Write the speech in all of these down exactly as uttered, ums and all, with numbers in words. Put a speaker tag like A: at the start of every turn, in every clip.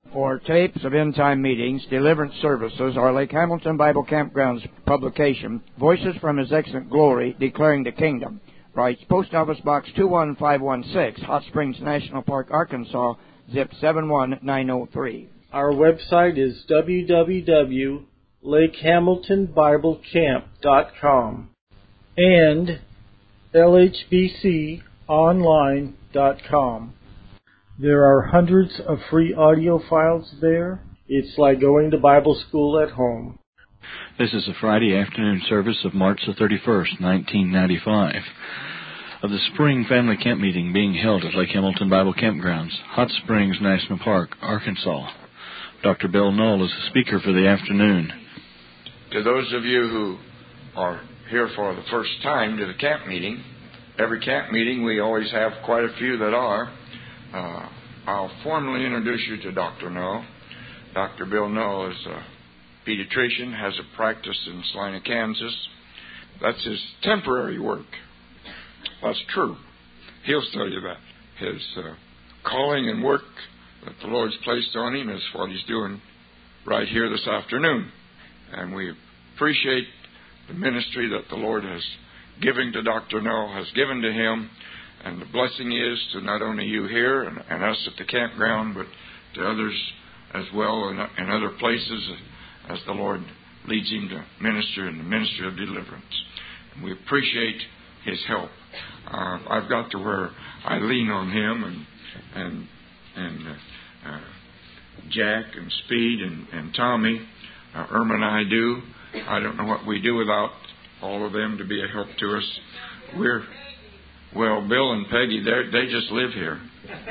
A: or tapes of end-time meetings, deliverance services, or Lake Hamilton Bible Campground's publication, Voices from His Excellent Glory, Declaring the Kingdom. Writes Post Office Box two one five one six, Hot Springs National Park, Arkansas, zip seven one nine zero three.
B: Our website is w w w dot lake hamilton bible camp dot com and l h b c online dot com. There are hundreds of free audio files there. It's like going to Bible school at home.
C: This is a Friday afternoon service of March the thirty-first, nineteen ninety-five, of the Spring Family Camp Meeting being held at Lake Hamilton Bible Campgrounds, Hot Springs National Park, Arkansas. Doctor Bill Knoll is the speaker for the afternoon.
D: To those of you who are here for the first time to the camp meeting, every camp meeting we always have quite a few that are. Uh, I'll formally introduce you to Doctor Knoll. Doctor Bill Knoll is a pediatrician, has a practice in Salina, Kansas. That's his temporary work. That's true. He'll tell you that. His uh, calling and work that the Lord's placed on him is what he's doing right here this afternoon. And we appreciate the ministry that the Lord has given to Doctor Knoll, has given to him. And the blessing is to not only you here and, and us at the campground, but to others as well in, in other places as the Lord leads him to minister in the ministry of deliverance. And we appreciate his help. Uh, I've got to where I lean on him and and and uh, uh, Jack and Speed and, and Tommy, uh, Irma and I do. I don't know what we do without all of them to be a help to us. We're Well, Bill and Peggy, they just live here.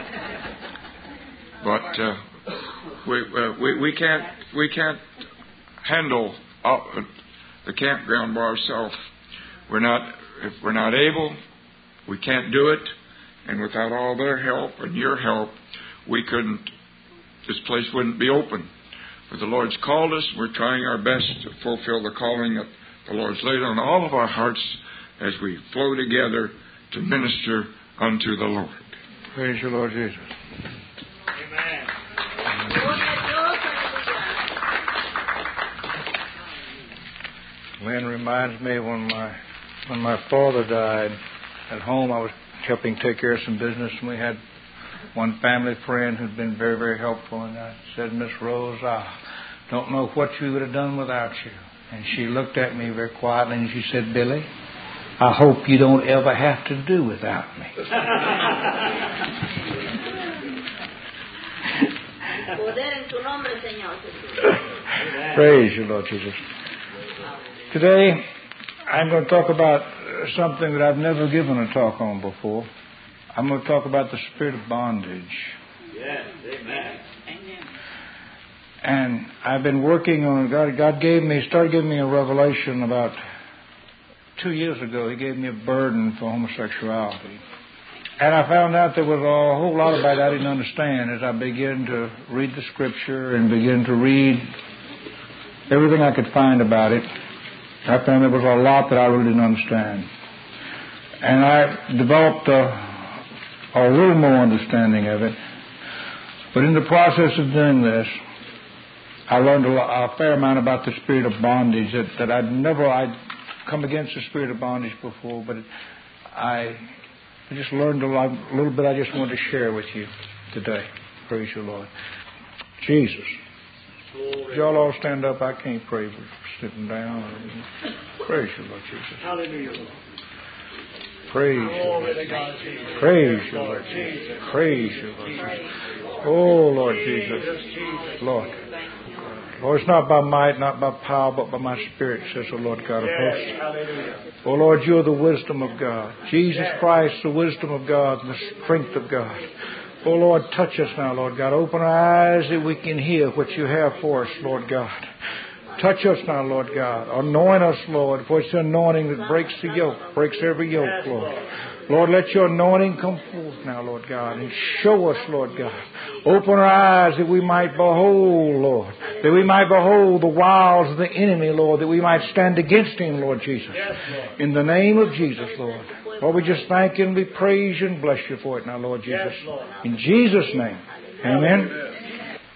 D: But uh, we, uh, we we can't we can't handle uh, the campground by ourselves. We're not if we're not able, we can't do it. And without all their help and your help, we couldn't. This place wouldn't be open. But the Lord's called us. We're trying our best to fulfill the calling that the Lord's laid on all of our hearts as we flow together to minister unto the Lord.
A: Praise you, Lord Jesus.
E: Amen.
A: Lynn reminds me when my when my father died at home, I was helping take care of some business, and we had one family friend who'd been very, very helpful. And I said, Miss Rose, I don't know what you would have done without you. And she looked at me very quietly and she said, Billy, I hope you don't ever have to do without me. Praise you, Lord Jesus. Today, I'm going to talk about something that I've never given a talk on before. I'm going to talk about the spirit of bondage.
E: Yes, amen.
A: And I've been working on it. God, God gave me, started giving me a revelation about two years ago. He gave me a burden for homosexuality. And I found out there was a whole lot about it I didn't understand as I began to read the Scripture and begin to read everything I could find about it. I found there was a lot that I really didn't understand. And I developed a, a little more understanding of it. But in the process of doing this, I learned a, lot, a fair amount about the spirit of bondage that, that I'd never, I'd come against the spirit of bondage before, but it, I just learned a, lot, a little bit I just wanted to share with you today. Praise you, Lord. Jesus. Would y'all all stand up? I can't pray with sitting down. Praise you, Lord Jesus.
E: Hallelujah, Lord.
A: Praise you, Lord Jesus. Praise you, Lord Jesus. Praise you, Lord Jesus. Oh, Lord Jesus. Lord. Lord, it's not by might, not by power, but by my Spirit, says the Lord God of hosts. Oh, Lord, you are the wisdom of God. Jesus Christ, the wisdom of God and the strength of God. Oh, Lord, touch us now, Lord God. Open our eyes that we can hear what you have for us, Lord God. Touch us now, Lord God. Anoint us, Lord, for it's the anointing that breaks the yoke, breaks every yoke, Lord. Lord, let your anointing come forth now, Lord God, and show us, Lord God. Open our eyes that we might behold, Lord, that we might behold the wiles of the enemy, Lord, that we might stand against him, Lord Jesus. In the name of Jesus, Lord. Lord, we just thank you and we praise you and bless you for it now, Lord Jesus. In Jesus' name. Amen.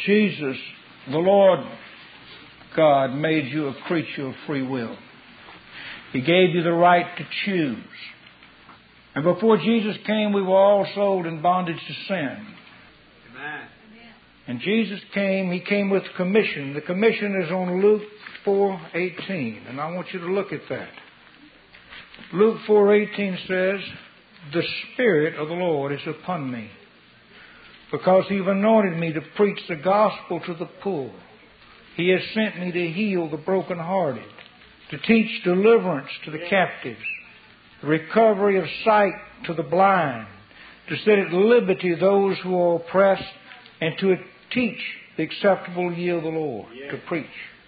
A: Jesus, the Lord God, made you a creature of free will. He gave you the right to choose. And before Jesus came, we were all sold in bondage to sin.
E: Amen.
A: And Jesus came, He came with commission. The commission is on Luke four eighteen, and I want you to look at that. Luke four eighteen says, "The Spirit of the Lord is upon me, because He has anointed me to preach the gospel to the poor. He has sent me to heal the brokenhearted, to teach deliverance to the captives, the recovery of sight to the blind, to set at liberty those who are oppressed, and to teach the acceptable year of the Lord," to preach.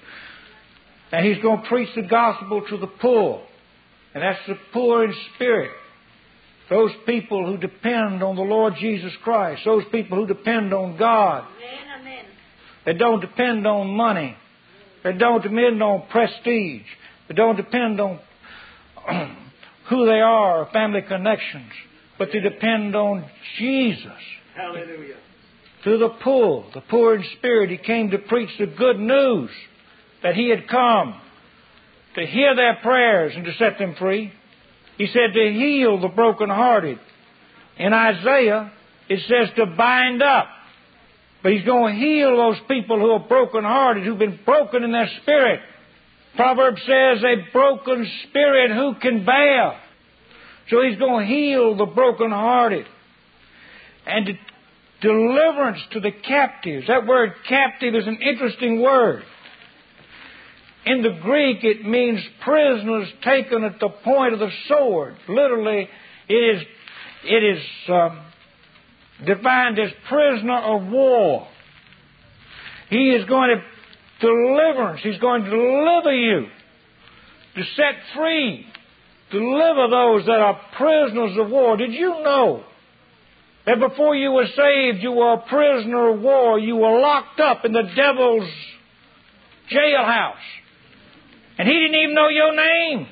A: And He's going to preach the gospel to the poor. And that's the poor in spirit. Those people who depend on the Lord Jesus Christ. Those people who depend on God.
F: Amen, amen.
A: They don't depend on money. They don't depend on prestige. They don't depend on who they are or family connections. But they depend on Jesus.
E: Hallelujah.
A: To the poor, the poor in spirit, He came to preach the good news that He had come to hear their prayers and to set them free. He said to heal the brokenhearted. In Isaiah, it says to bind up. But He's going to heal those people who are brokenhearted, who've been broken in their spirit. Proverbs says, "A broken spirit who can bear?" So He's going to heal the brokenhearted. And to deliverance to the captives. That word captive is an interesting word. In the Greek, it means prisoners taken at the point of the sword. Literally, it is, it is um, defined as prisoner of war. He is going to deliverance. He's going to deliver you, to set free, deliver those that are prisoners of war. Did you know that before you were saved, you were a prisoner of war? You were locked up in the devil's jailhouse. And he didn't even know your name.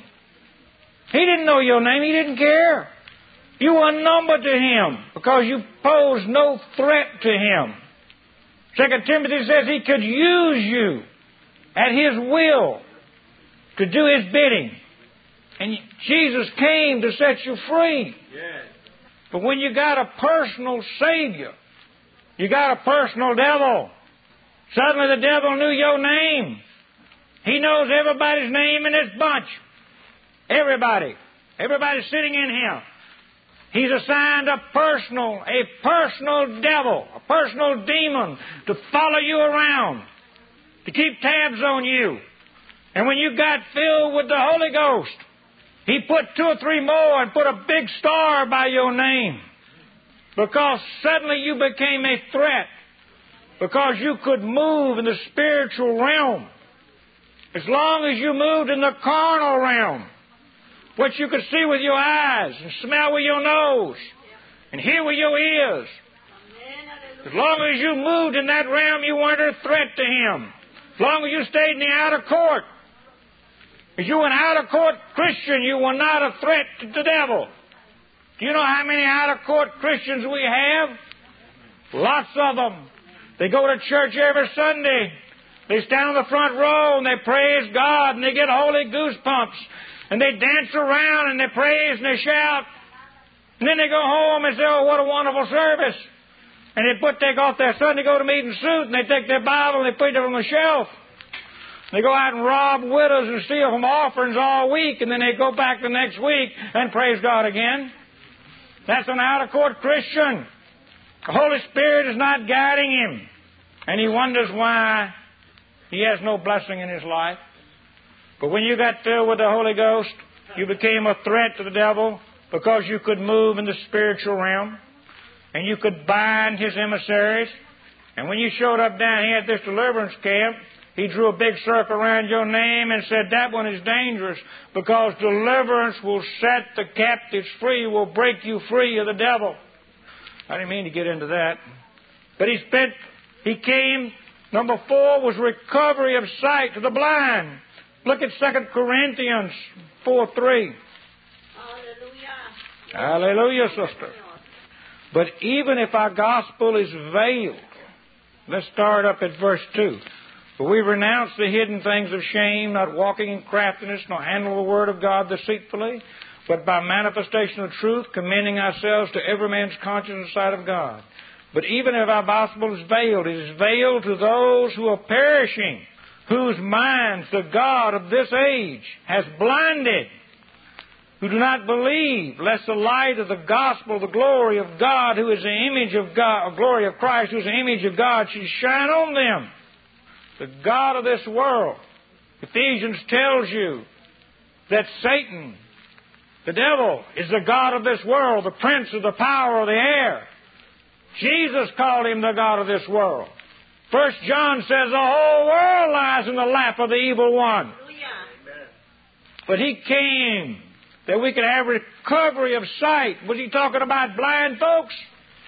A: He didn't know your name. He didn't care. You were a number to him because you posed no threat to him. Second Timothy says he could use you at his will to do his bidding. And Jesus came to set you free.
E: Yes.
A: But when you got a personal Savior, you got a personal devil. Suddenly the devil knew your name. He knows everybody's name in this bunch. Everybody. Everybody's sitting in here. He's assigned a personal, a personal devil, a personal demon to follow you around, to keep tabs on you. And when you got filled with the Holy Ghost, he put two or three more and put a big star by your name. Because suddenly you became a threat. Because you could move in the spiritual realm. As long as you moved in the carnal realm, what you could see with your eyes and smell with your nose and hear with your ears. As long as you moved in that realm, you weren't a threat to him. As long as you stayed in the outer court. If you were an outer court Christian, you were not a threat to the devil. Do you know how many outer court Christians we have? Lots of them. They go to church every Sunday. They stand on the front row and they praise God and they get holy goosebumps. And they dance around and they praise and they shout. And then they go home and say, "Oh, what a wonderful service." And they put, take off their Sunday go to meeting suit and they take their Bible and they put it on the shelf. They go out and rob widows and steal from offerings all week, and then they go back the next week and praise God again. That's an out-of-court Christian. The Holy Spirit is not guiding him, and he wonders why he has no blessing in his life. But when you got filled with the Holy Ghost, you became a threat to the devil because you could move in the spiritual realm, and you could bind his emissaries. And when you showed up down here at this deliverance camp, he drew a big circle around your name and said, "That one is dangerous because deliverance will set the captives free, will break you free of the devil." I didn't mean to get into that. But he spent, he came, number four was recovery of sight to the blind. Look at Second Corinthians four three.
F: Hallelujah.
A: Hallelujah, sister. But even if our gospel is veiled, Let's start up at verse two. For we renounce the hidden things of shame, not walking in craftiness, nor handle the word of God deceitfully, but by manifestation of truth, commending ourselves to every man's conscience in the sight of God. But even if our gospel is veiled, it is veiled to those who are perishing, whose minds the God of this age has blinded, who do not believe, lest the light of the gospel, the glory of God, who is the image of God, or glory of Christ, who is the image of God, should shine on them. The God of this world. Ephesians tells you that Satan, the devil, is the God of this world, the prince of the power of the air. Jesus called him the God of this world. First John says the whole world lies in the lap of the evil one. But he came that we could have recovery of sight. Was he talking about blind folks?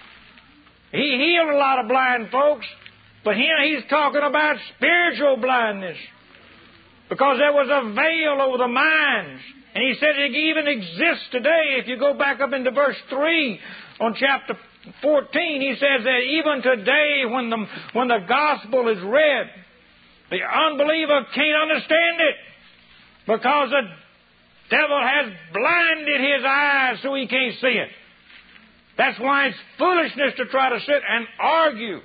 A: He healed a lot of blind folks. But here he's talking about spiritual blindness. Because there was a veil over the minds. And he said it even exists today. If you go back up into verse three on chapter fourteen, he says that even today when the, when the gospel is read, the unbeliever can't understand it. Because the devil has blinded his eyes so he can't see it. That's why it's foolishness to try to sit and argue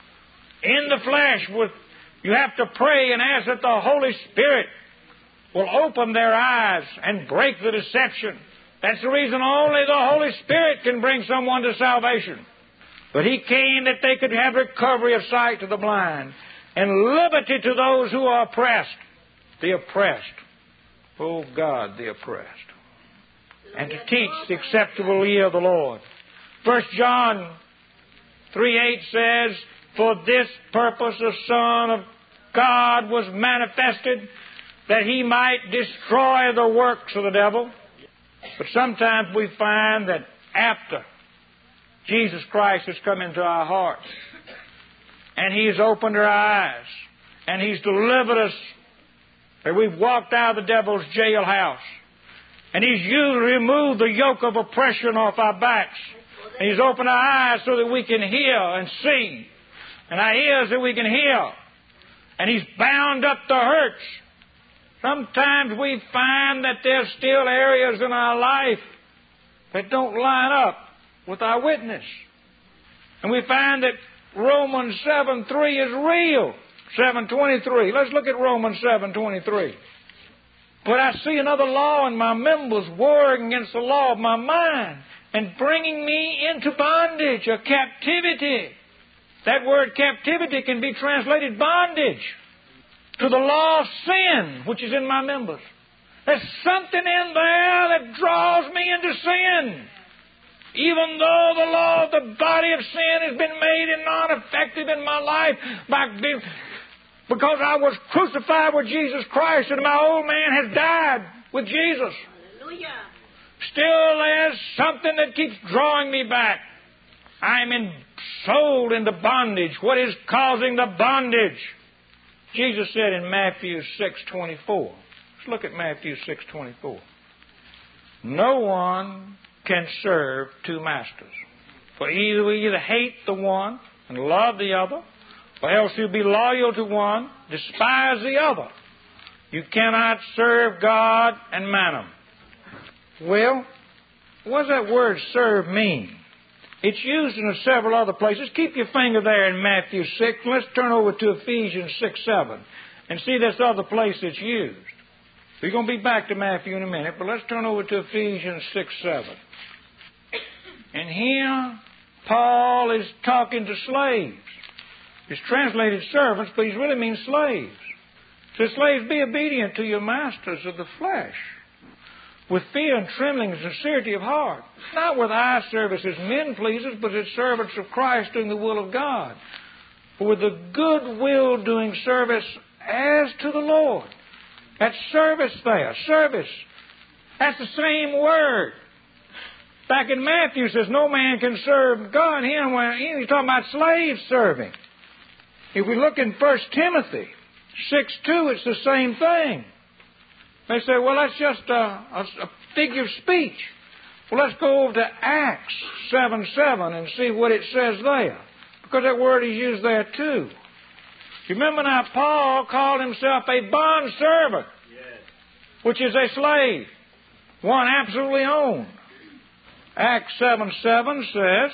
A: in the flesh. With, you have to pray and ask that the Holy Spirit will open their eyes and break the deception. That's the reason only the Holy Spirit can bring someone to salvation. But He came that they could have recovery of sight to the blind and liberty to those who are oppressed. The oppressed. Oh God, the oppressed. And to teach the acceptable year of the Lord. First John three eight says, for this purpose the Son of God was manifested, that He might destroy the works of the devil. But sometimes we find that after Jesus Christ has come into our hearts, and He's opened our eyes, and He's delivered us, that we've walked out of the devil's jailhouse, and He's used, removed the yoke of oppression off our backs, and He's opened our eyes so that we can hear and see, and our ears that we can hear, and He's bound up the hurts. Sometimes we find that there's still areas in our life that don't line up with our witness. And we find that Romans seven three is real. seven twenty-three. Let's look at Romans seven twenty-three. But I see another law in my members, warring against the law of my mind, and bringing me into bondage, or captivity. That word captivity can be translated bondage. To the law of sin, which is in my members. There's something in there that draws me into sin. Even though the law of the body of sin has been made non-effective in my life by being, because I was crucified with Jesus Christ and my old man has died with Jesus. Hallelujah. Still there's something that keeps drawing me back. I'm in, sold into bondage. What is causing the bondage? Jesus said in Matthew six twenty-four. Let's look at Matthew six twenty-four. No one can serve two masters. For either we either hate the one and love the other, or else you'll be loyal to one, despise the other. You cannot serve God and mammon. Well, what does that word serve mean? It's used in several other places. Keep your finger there in Matthew six. Let's turn over to Ephesians six seven and see this other place it's used. We're going to be back to Matthew in a minute, but let's turn over to Ephesians six seven. And here, Paul is talking to slaves. It's translated servants, but he really means slaves. So slaves, be obedient to your masters of the flesh, with fear and trembling and sincerity of heart, not with eye service as men pleasers, but as servants of Christ doing the will of God, for with a good will doing service as to the Lord. That's service there, service. That's the same word. Back in Matthew it says no man can serve God. Here he's talking about slave serving. If we look in First Timothy six two, it's the same thing. They say, well, that's just a, a, a figure of speech. Well, let's go over to Acts seven seven and see what it says there. Because that word is used there too. You remember now, Paul called himself a bond servant, yes, which is a slave, one absolutely owned. Acts seven seven says,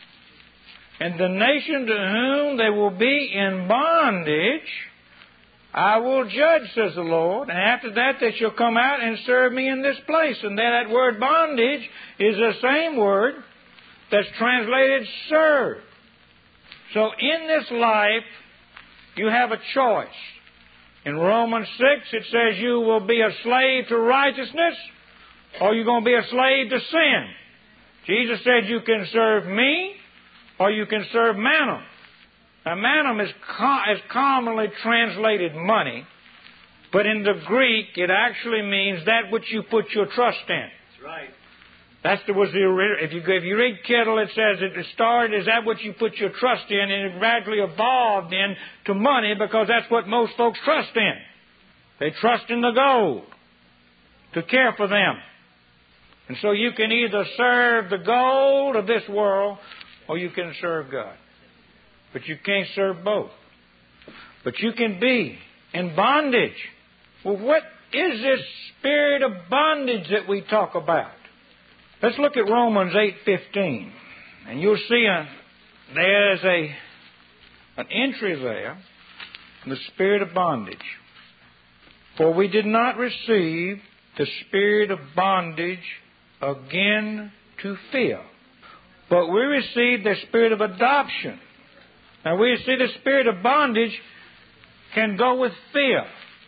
A: and the nation to whom they will be in bondage, I will judge, says the Lord, and after that they shall come out and serve me in this place. And then that word bondage is the same word that's translated serve. So in this life, you have a choice. In Romans six, it says you will be a slave to righteousness, or you're going to be a slave to sin. Jesus said you can serve me, or you can serve mammon. Now, mammon is, co- is commonly translated money, but in the Greek, it actually means that which you put your trust in.
E: That's right.
A: That's the, was the original. If you, if you read Kittle, it says it started as that which you put your trust in, and it gradually evolved into money because that's what most folks trust in. They trust in the gold to care for them. And so you can either serve the gold of this world or you can serve God. But you can't serve both. But you can be in bondage. Well, what is this spirit of bondage that we talk about? Let's look at Romans eight fifteen. And you'll see a, there's a an entry there, the spirit of bondage. For we did not receive the spirit of bondage again to fear, but we received the spirit of adoption. Now we see the spirit of bondage can go with fear.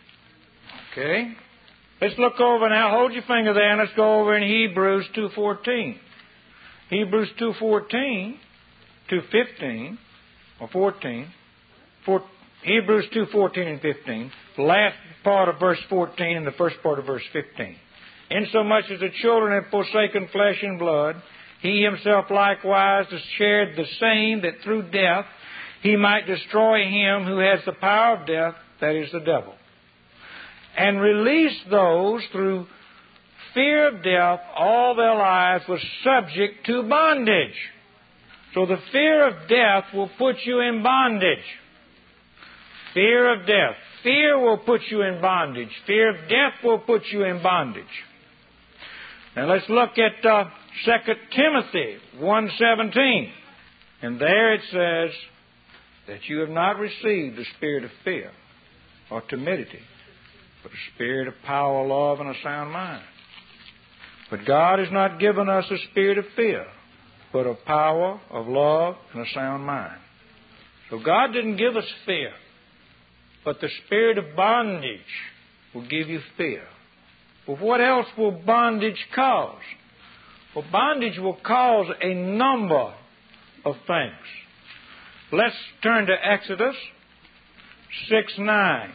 A: Okay? Let's look over now. Hold your finger there and let's go over in Hebrews two fourteen. Hebrews two fourteen, two fifteen, or fourteen. For, Hebrews two fourteen and fifteen. The last part of verse fourteen and the first part of verse fifteen. Insomuch as the children have forsaken flesh and blood, he himself likewise has shared the same, that through death he might destroy him who has the power of death, that is the devil, and release those through fear of death all their lives were subject to bondage. So the fear of death will put you in bondage. Fear of death. Fear will put you in bondage. Fear of death will put you in bondage. Now let's look at uh, Second Timothy one seventeen. And there it says that you have not received the spirit of fear or timidity, but a spirit of power, love, and a sound mind. But God has not given us a spirit of fear, but of power, of love, and a sound mind. So God didn't give us fear, but the spirit of bondage will give you fear. Well, what else will bondage cause? Well, bondage will cause a number of things. Let's turn to Exodus six nine.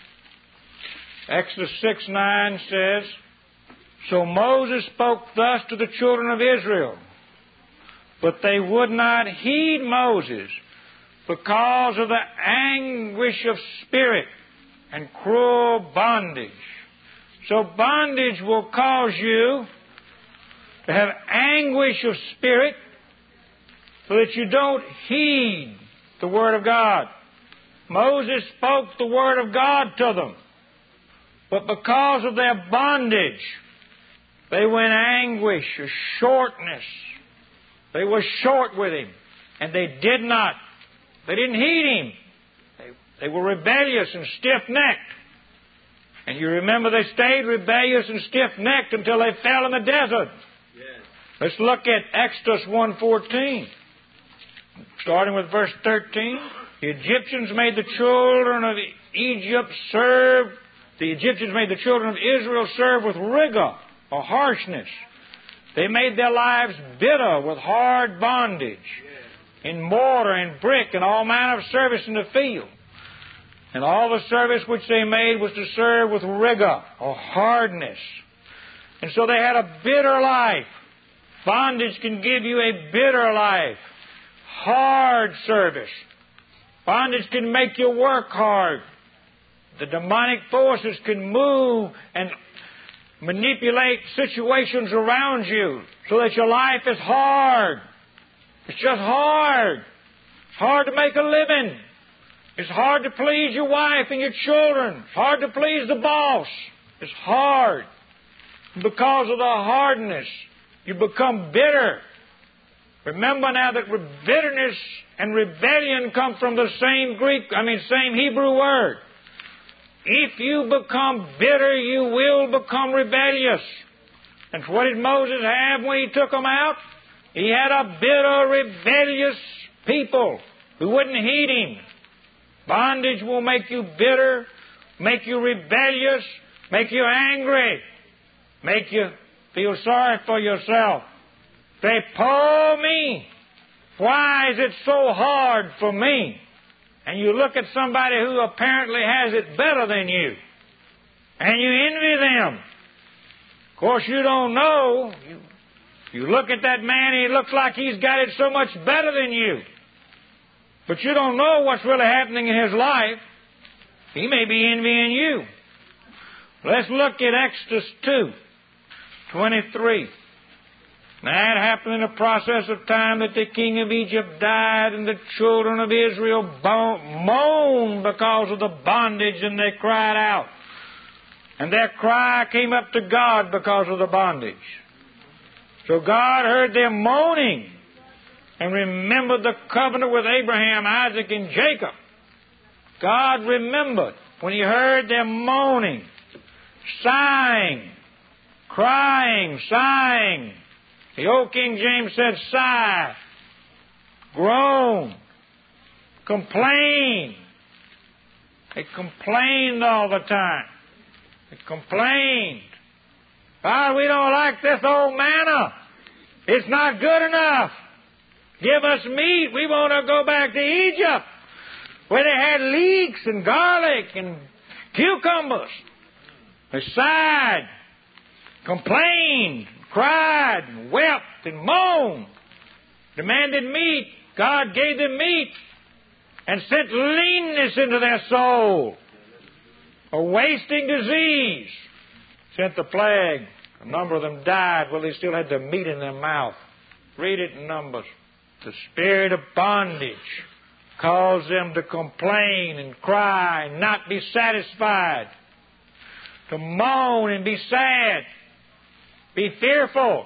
A: Exodus six nine says, So Moses spoke thus to the children of Israel, but they would not heed Moses because of the anguish of spirit and cruel bondage. So bondage will cause you to have anguish of spirit so that you don't heed the Word of God. Moses spoke the Word of God to them, but because of their bondage, they were in anguish or shortness. They were short with Him, and they did not. They didn't heed Him. They, they were rebellious and stiff-necked. And you remember they stayed rebellious and stiff-necked until they fell in the desert. Yes. Let's look at Exodus one fourteen. Starting with verse thirteen. The Egyptians made the children of Egypt serve, the Egyptians made the children of Israel serve with rigor or harshness. They made their lives bitter with hard bondage, in mortar and brick and all manner of service in the field. And all the service which they made was to serve with rigor or hardness. And so they had a bitter life. Bondage can give you a bitter life. Hard service. Bondage can make you work hard. The demonic forces can move and manipulate situations around you so that your life is hard. It's just hard. It's hard to make a living. It's hard to please your wife and your children. It's hard to please the boss. It's hard. Because of the hardness, you become bitter. Remember now that bitterness and rebellion come from the same Greek, I mean, same Hebrew word. If you become bitter, you will become rebellious. And what did Moses have when he took them out? He had a bitter, rebellious people who wouldn't heed him. Bondage will make you bitter, make you rebellious, make you angry, make you feel sorry for yourself. Say, poor me, why is it so hard for me? And you look at somebody who apparently has it better than you, and you envy them. Of course, you don't know. You, you look at that man, he looks like he's got it so much better than you. But you don't know what's really happening in his life. He may be envying you. Let's look at Exodus two, twenty-three. Now it happened in the process of time that the king of Egypt died, and the children of Israel moaned because of the bondage, and they cried out. And their cry came up to God because of the bondage. So God heard them moaning and remembered the covenant with Abraham, Isaac, and Jacob. God remembered when He heard them moaning, sighing, crying, sighing. The old King James said sigh, groan, complain. They complained all the time. They complained. God, we don't like this old manna. It's not good enough. Give us meat. We want to go back to Egypt, where they had leeks and garlic and cucumbers. They sighed, complained, cried, and wept, and moaned, demanded meat. God gave them meat and sent leanness into their soul. A wasting disease sent the plague. A number of them died while they still had the meat in their mouth. Read it in Numbers. The spirit of bondage caused them to complain and cry and not be satisfied, to moan and be sad, be fearful.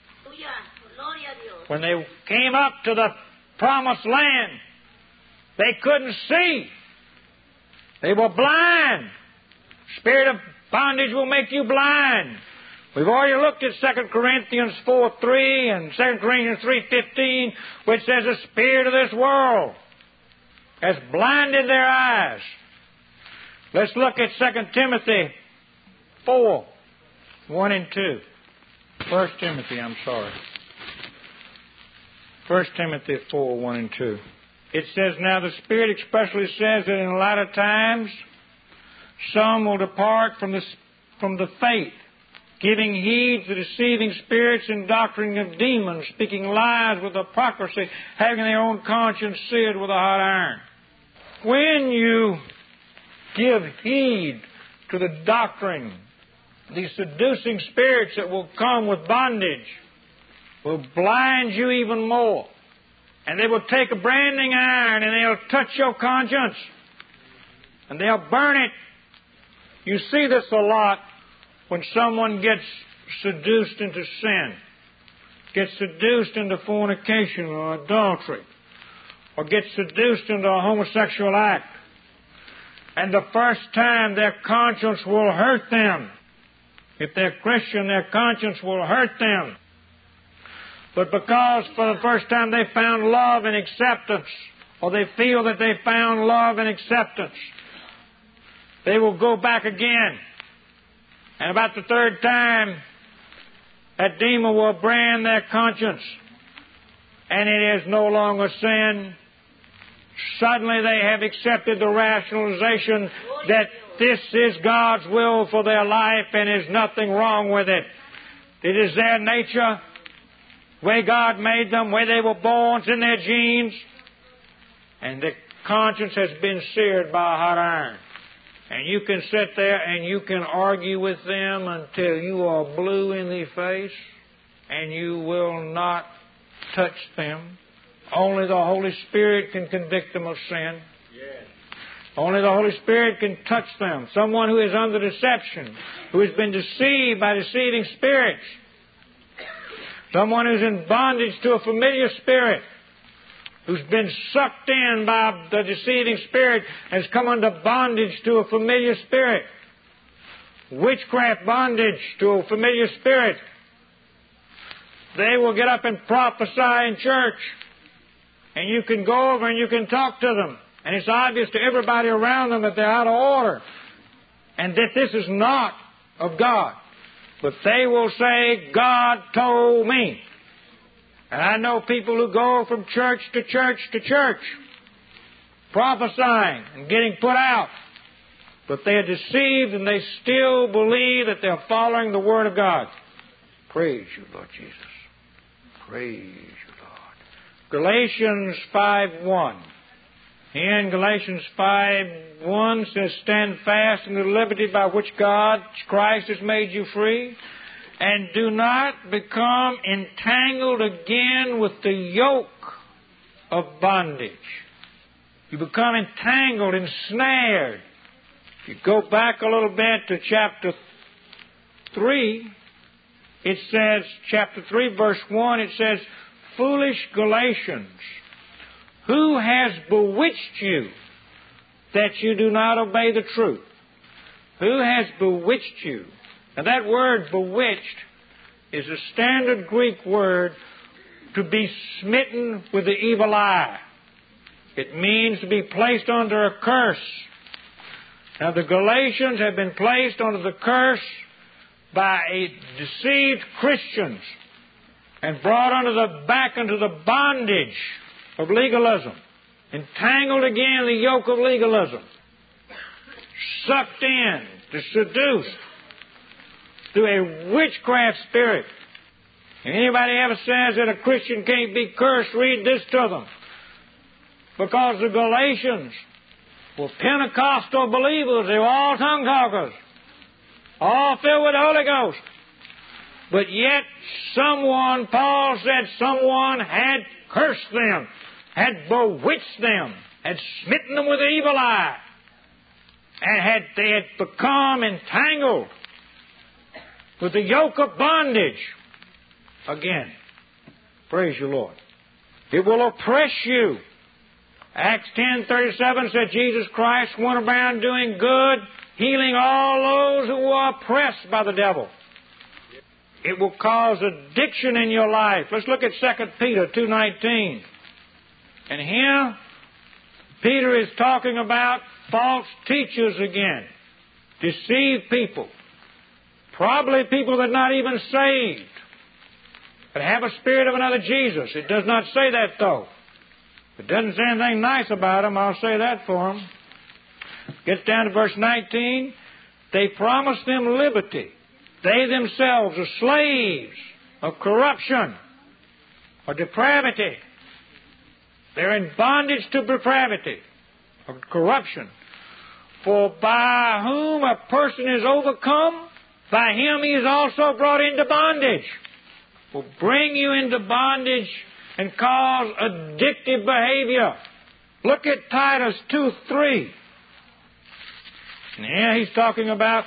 A: When they came up to the promised land, they couldn't see. They were blind. Spirit of bondage will make you blind. We've already looked at Second Corinthians four three and Second Corinthians three fifteen, which says the spirit of this world has blinded their eyes. Let's look at Second Timothy four, one and two. First Timothy, I'm sorry. First Timothy four, one and two. It says, now the Spirit expressly says that in latter times some will depart from the, from the faith, giving heed to deceiving spirits and doctrine of demons, speaking lies with hypocrisy, having their own conscience seared with a hot iron. When you give heed to the doctrine, these seducing spirits that will come with bondage will blind you even more. And they will take a branding iron and they'll touch your conscience and they'll burn it. You see this a lot when someone gets seduced into sin, gets seduced into fornication or adultery, or gets seduced into a homosexual act. And the first time their conscience will hurt them. If they're Christian, their conscience will hurt them. But because for the first time they found love and acceptance, or they feel that they found love and acceptance, they will go back again. And about the third time, that demon will brand their conscience, and it is no longer sin. Suddenly they have accepted the rationalization that this is God's will for their life and there's nothing wrong with it. It is their nature, the way God made them, the way they were born, it's in their genes. And the conscience has been seared by a hot iron. And you can sit there and you can argue with them until you are blue in the face, and you will not touch them Only the Holy Spirit can convict them of sin.
E: Yes.
A: Only the Holy Spirit can touch them. Someone who is under deception, who has been deceived by deceiving spirits. Someone who's in bondage to a familiar spirit, who's been sucked in by the deceiving spirit, has come under bondage to a familiar spirit. Witchcraft bondage to a familiar spirit. They will get up and prophesy in church. And you can go over and you can talk to them. And it's obvious to everybody around them that they're out of order. And that this is not of God. But they will say, God told me. And I know people who go from church to church to church, prophesying and getting put out. But they are deceived and they still believe that they're following the Word of God. Praise you, Lord Jesus. Praise you, Lord. Galatians five one. In Galatians five one says, stand fast in the liberty by which God, Christ, has made you free, and do not become entangled again with the yoke of bondage. You become entangled, ensnared. If you go back a little bit to chapter three, it says, chapter three, verse one, it says, foolish Galatians, who has bewitched you that you do not obey the truth? Who has bewitched you? Now that word bewitched is a standard Greek word to be smitten with the evil eye. It means to be placed under a curse. Now the Galatians have been placed under the curse by a deceived Christians and brought under the back into the bondage of legalism, entangled again in the yoke of legalism, sucked in, to seduced through a witchcraft spirit. And anybody ever says that a Christian can't be cursed, read this to them. Because the Galatians were Pentecostal believers. They were all tongue talkers, all filled with the Holy Ghost. But yet someone, Paul said, someone had cursed them, had bewitched them, had smitten them with the evil eye, and had they had become entangled with the yoke of bondage. Again, praise you, Lord. It will oppress you. Acts ten thirty-seven said Jesus Christ went around doing good, healing all those who were oppressed by the devil. It will cause addiction in your life. Let's look at Second Peter two nineteen. And here, Peter is talking about false teachers again. Deceive people. Probably people that are not even saved, but have a spirit of another Jesus. It does not say that, though. It doesn't say anything nice about them. I'll say that for them. Gets down to verse nineteen. They promise them liberty. They themselves are slaves of corruption or depravity. They're in bondage to depravity or corruption. For by whom a person is overcome, by him he is also brought into bondage. Will bring you into bondage and cause addictive behavior. Look at Titus two three. And here he's talking about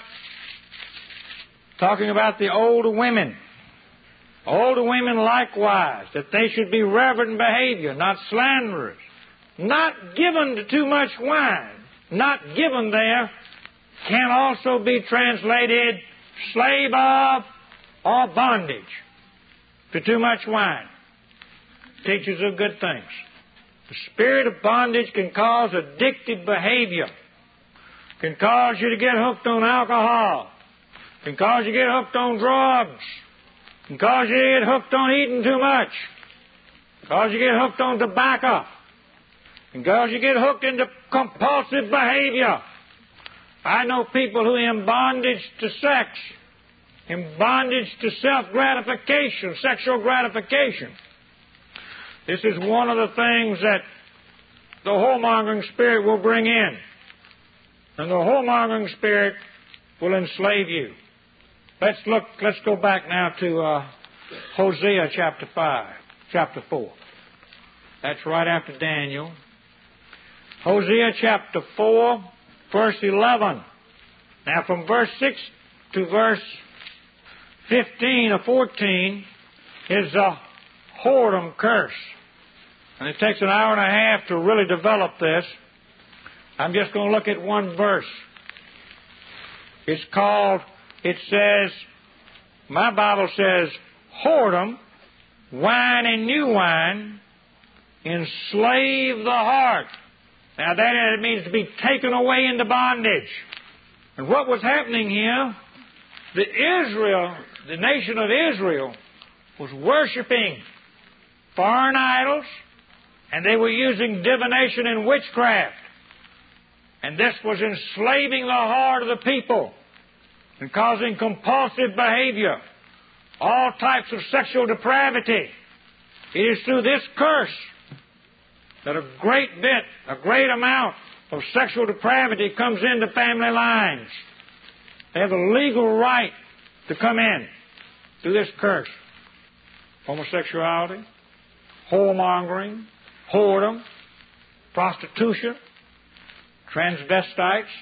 A: talking about the older women. Older women likewise, that they should be reverent in behavior, not slanderers, not given to too much wine. Not given there can also be translated slave of or bondage to too much wine. Teachers of good things. The spirit of bondage can cause addictive behavior, can cause you to get hooked on alcohol, can cause you to get hooked on drugs, can cause you to get hooked on eating too much, can cause you to get hooked on tobacco, can cause you to get hooked into compulsive behavior. I know people who are in bondage to sex, in bondage to self-gratification, sexual gratification. This is one of the things that the whoremongering spirit will bring in. And the whoremongering spirit will enslave you. Let's look, let's go back now to uh, Hosea chapter five, chapter four. That's right after Daniel. Hosea chapter four, verse eleven. Now from verse six to verse fifteen or fourteen is a whoredom curse. And it takes an hour and a half to really develop this. I'm just going to look at one verse. It's called, it says, my Bible says, whoredom, wine and new wine, enslave the heart. Now that means to be taken away into bondage. And what was happening here, the Israel, the nation of Israel, was worshiping foreign idols, and they were using divination and witchcraft. And this was enslaving the heart of the people and causing compulsive behavior, all types of sexual depravity. It is through this curse that a great bit, a great amount of sexual depravity comes into family lines. They have a legal right to come in through this curse. Homosexuality, whoremongering, whoredom, prostitution, transvestites,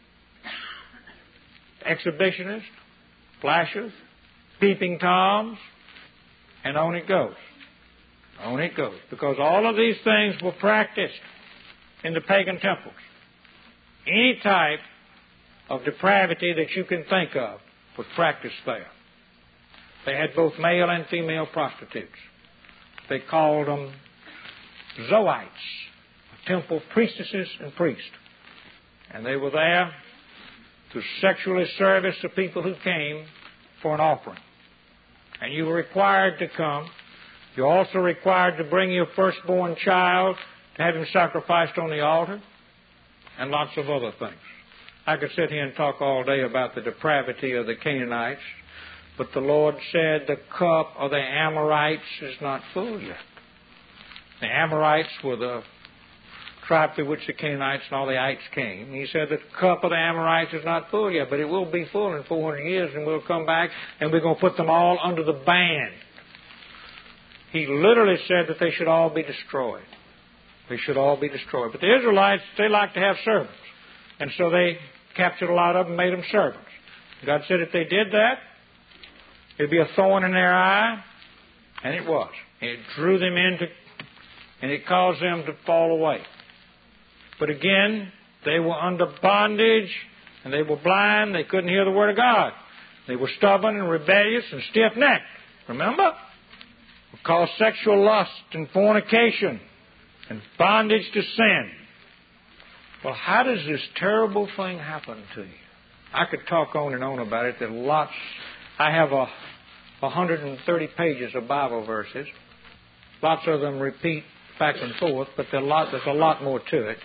A: exhibitionists, flashers, peeping toms, and on it goes. On it goes. Because all of these things were practiced in the pagan temples. Any type of depravity that you can think of was practiced there. They had both male and female prostitutes. They called them Zoites, temple priestesses and priests. And they were there to sexually service the people who came for an offering. And you were required to come. You're also required to bring your firstborn child to have him sacrificed on the altar, and lots of other things. I could sit here and talk all day about the depravity of the Canaanites, but the Lord said the cup of the Amorites is not full yet. The Amorites were the tribe through which the Canaanites and all the ites came. He said the cup of the Amorites is not full yet, but it will be full in four hundred years, and we'll come back and we're going to put them all under the ban. He literally said that they should all be destroyed. They should all be destroyed. But the Israelites, they like to have servants. And so they captured a lot of them and made them servants. God said if they did that, it'd be a thorn in their eye. And it was. And it drew them into, and it caused them to fall away. But again, they were under bondage, and they were blind. They couldn't hear the Word of God. They were stubborn and rebellious and stiff-necked. Remember? It caused sexual lust and fornication and bondage to sin. Well, how does this terrible thing happen to you? I could talk on and on about it. There are lots. I have a one hundred thirty pages of Bible verses. Lots of them repeat back and forth, but there are lot, there's a lot more to it.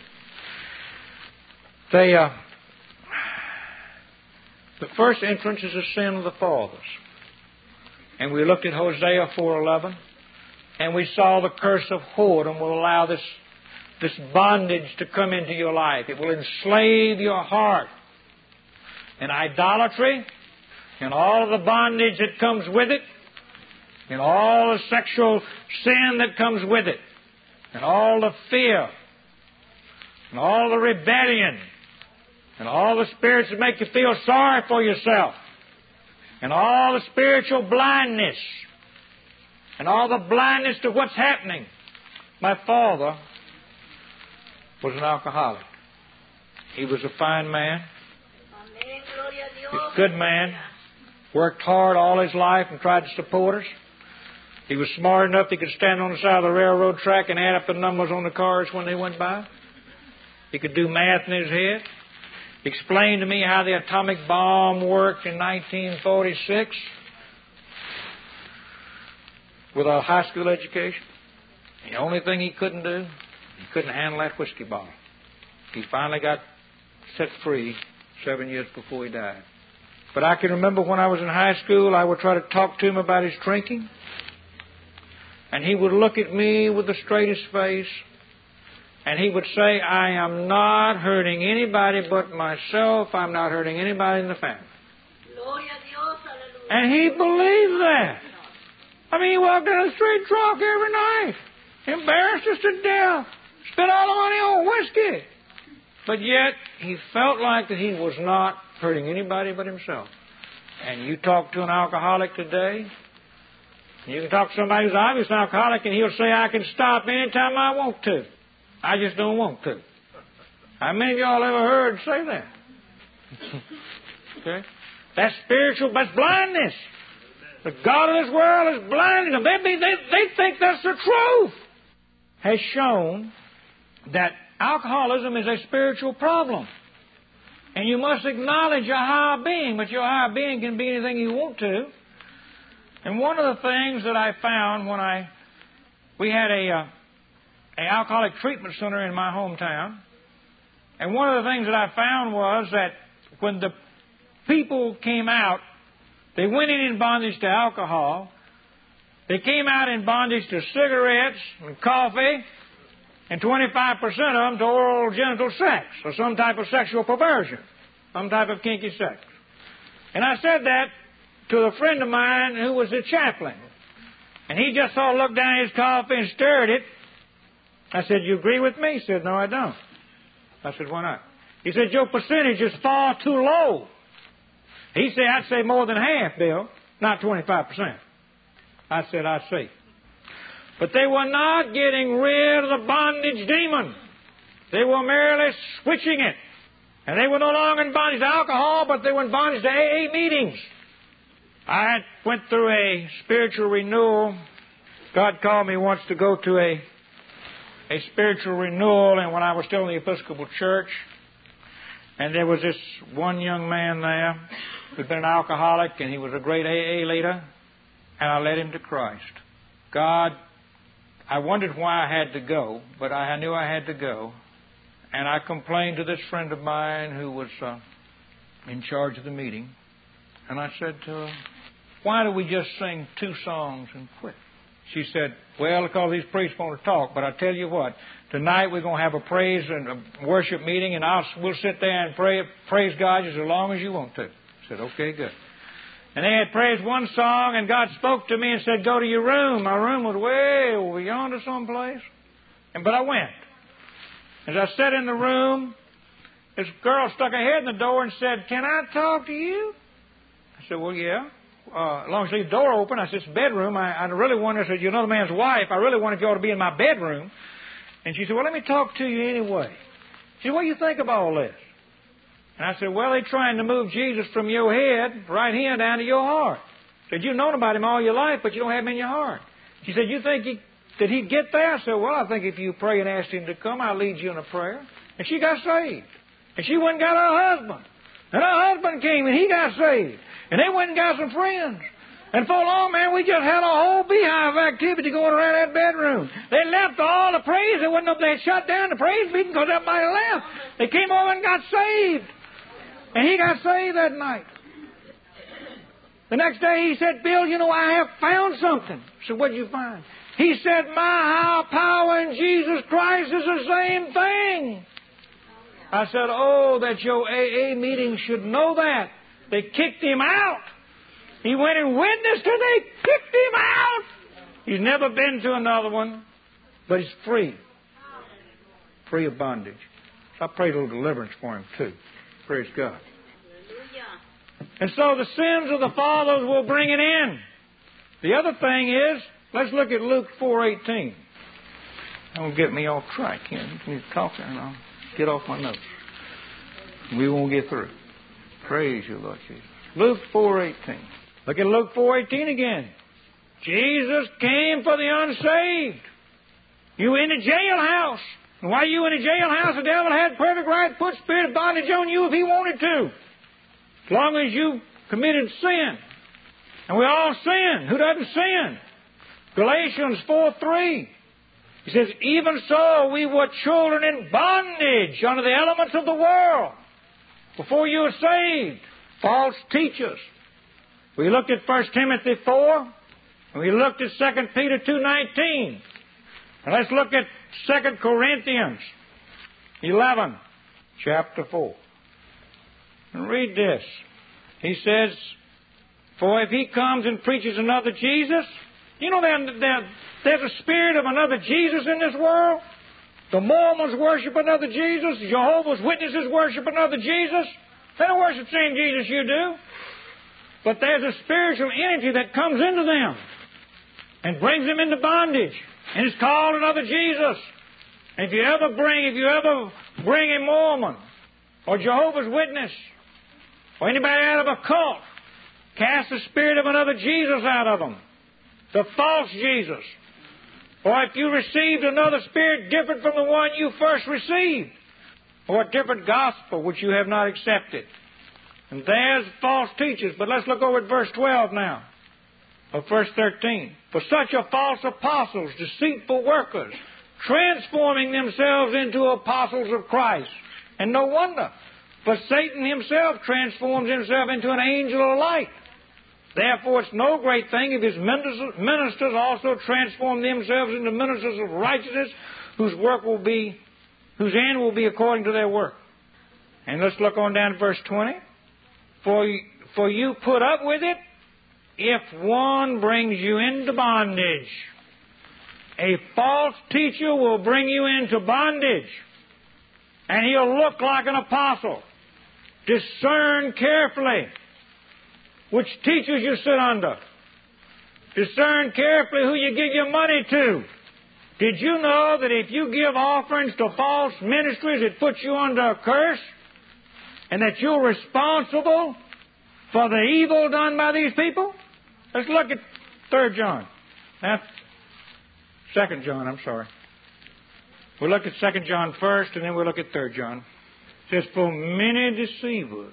A: They, uh, the first entrance is the sin of the fathers. And we looked at Hosea four eleven, and we saw the curse of whoredom will allow this, this bondage to come into your life. It will enslave your heart. And idolatry, and all of the bondage that comes with it, and all the sexual sin that comes with it, and all the fear, and all the rebellion, and all the spirits that make you feel sorry for yourself, and all the spiritual blindness, and all the blindness to what's happening. My father was an alcoholic. He was a fine man. He was a good man. Worked hard all his life and tried to support us. He was smart enough he could stand on the side of the railroad track and add up the numbers on the cars when they went by. He could do math in his head. He explained to me how the atomic bomb worked in nineteen forty-six with a high school education. The only thing he couldn't do, he couldn't handle that whiskey bottle. He finally got set free seven years before he died. But I can remember when I was in high school, I would try to talk to him about his drinking. And he would look at me with the straightest face. And he would say, I am not hurting anybody but myself. I'm not hurting anybody in the family. And he believed that. I mean, he walked down the street drunk every night. Embarrassed us to death. Spent all the money on whiskey. But yet, he felt like that he was not hurting anybody but himself. And you talk to an alcoholic today, you can talk to somebody who's obviously an alcoholic, and he'll say, I can stop anytime I want to. I just don't want to. How many of y'all ever heard say that? Okay? That's spiritual, that's blindness. The God of this world is blinding them. They, they, they think that's the truth. Has shown that alcoholism is a spiritual problem. And you must acknowledge your higher being, but your higher being can be anything you want to. And one of the things that I found when I, we had a, uh, a alcoholic treatment center in my hometown, and one of the things that I found was that when the people came out, they went in in bondage to alcohol, they came out in bondage to cigarettes and coffee, and twenty-five percent of them to oral genital sex, or some type of sexual perversion, some type of kinky sex. And I said that to a friend of mine who was a chaplain. And he just sort of looked down at his coffee and stirred it. I said, you agree with me? He said, no, I don't. I said, why not? He said, your percentage is far too low. He said, I'd say more than half, Bill, not twenty-five percent. I said, I see. But they were not getting rid of the bondage demon. They were merely switching it. And they were no longer in bondage to alcohol, but they were in bondage to A A meetings. I went through a spiritual renewal. God called me once to go to a, a spiritual renewal, and when I was still in the Episcopal Church, and there was this one young man there who'd been an alcoholic, and he was a great A A leader, and I led him to Christ. God, I wondered why I had to go, but I knew I had to go. And I complained to this friend of mine who was uh, in charge of the meeting. And I said to her, why do we just sing two songs and quit? She said, well, because these priests want to talk. But I tell you what, tonight we're going to have a praise and a worship meeting, and I'll, we'll sit there and pray, praise God just as long as you want to. I said, okay, good. And they had praised one song, and God spoke to me and said, go to your room. My room was way over yonder someplace. And, but I went. As I sat in the room, this girl stuck her head in the door and said, can I talk to you? I said, well, yeah. Uh, as long as you leave the door open. I said, it's a bedroom. I, I really wanted, I said, you're another man's wife. I really wanted you all to be in my bedroom. And she said, well, let me talk to you anyway. She said, what do you think of all this? And I said, well, they're trying to move Jesus from your head right here down to your heart. I said, you've known about him all your life, but you don't have him in your heart. She said, you think he, did he get there? I said, well, I think if you pray and ask him to come, I'll lead you in a prayer. And she got saved. And she went and got her husband. And her husband came and he got saved. And they went and got some friends. And for long, man, we just had a whole beehive of activity going around that bedroom. They left all the praise. They went up there and shut down the praise meeting because everybody left. They came over and got saved. And he got saved that night. The next day he said, Bill, you know, I have found something. I said, what did you find? He said, my higher power in Jesus Christ is the same thing. I said, oh, that your A A meeting should know that. They kicked him out. He went and witnessed and they kicked him out. He's never been to another one, but he's free. Free of bondage. I prayed a little deliverance for him too. Praise God. And so the sins of the fathers will bring it in. The other thing is, let's look at Luke four eighteen. Don't get me off track here. You can talk and I'll get off my notes. We won't get through. Praise you, Lord Jesus. Luke four eighteen. Look at Luke four eighteen again. Jesus came for the unsaved. You were in a jailhouse. And while you were in a jailhouse, the devil had perfect right to put spirit of bondage on you if he wanted to. As long as you committed sin. And we all sin. Who doesn't sin? Galatians four three. He says, even so we were children in bondage under the elements of the world before you were saved. False teachers. We looked at First Timothy four, and we looked at Second Peter two nineteen. And let's look at Second Corinthians eleven, chapter four. And read this. He says, for if he comes and preaches another Jesus, You know there, there, there's a spirit of another Jesus in this world. The Mormons worship another Jesus. Jehovah's Witnesses worship another Jesus. They don't worship the same Jesus you do. But there's a spiritual entity that comes into them and brings them into bondage. And it's called another Jesus. And if you ever bring, if you ever bring a Mormon or Jehovah's Witness or anybody out of a cult, cast the spirit of another Jesus out of them. The false Jesus. Or if you received another spirit different from the one you first received, or a different gospel which you have not accepted. And there's false teachers. But let's look over at verse twelve now, of verse thirteen. For such are false apostles, deceitful workers, transforming themselves into apostles of Christ. And no wonder, for Satan himself transforms himself into an angel of light. Therefore, it's no great thing if his ministers also transform themselves into ministers of righteousness, whose work will be, whose end will be according to their work. And let's look on down to verse twenty. For, for you put up with it if one brings you into bondage. A false teacher will bring you into bondage, and he'll look like an apostle. Discern carefully which teachers you sit under. Discern carefully who you give your money to. Did you know that if you give offerings to false ministries, it puts you under a curse? And that you're responsible for the evil done by these people? Let's look at Third John. Now, Second John, I'm sorry. We'll look at Second John first, and then we'll look at Third John. It says, for many deceivers.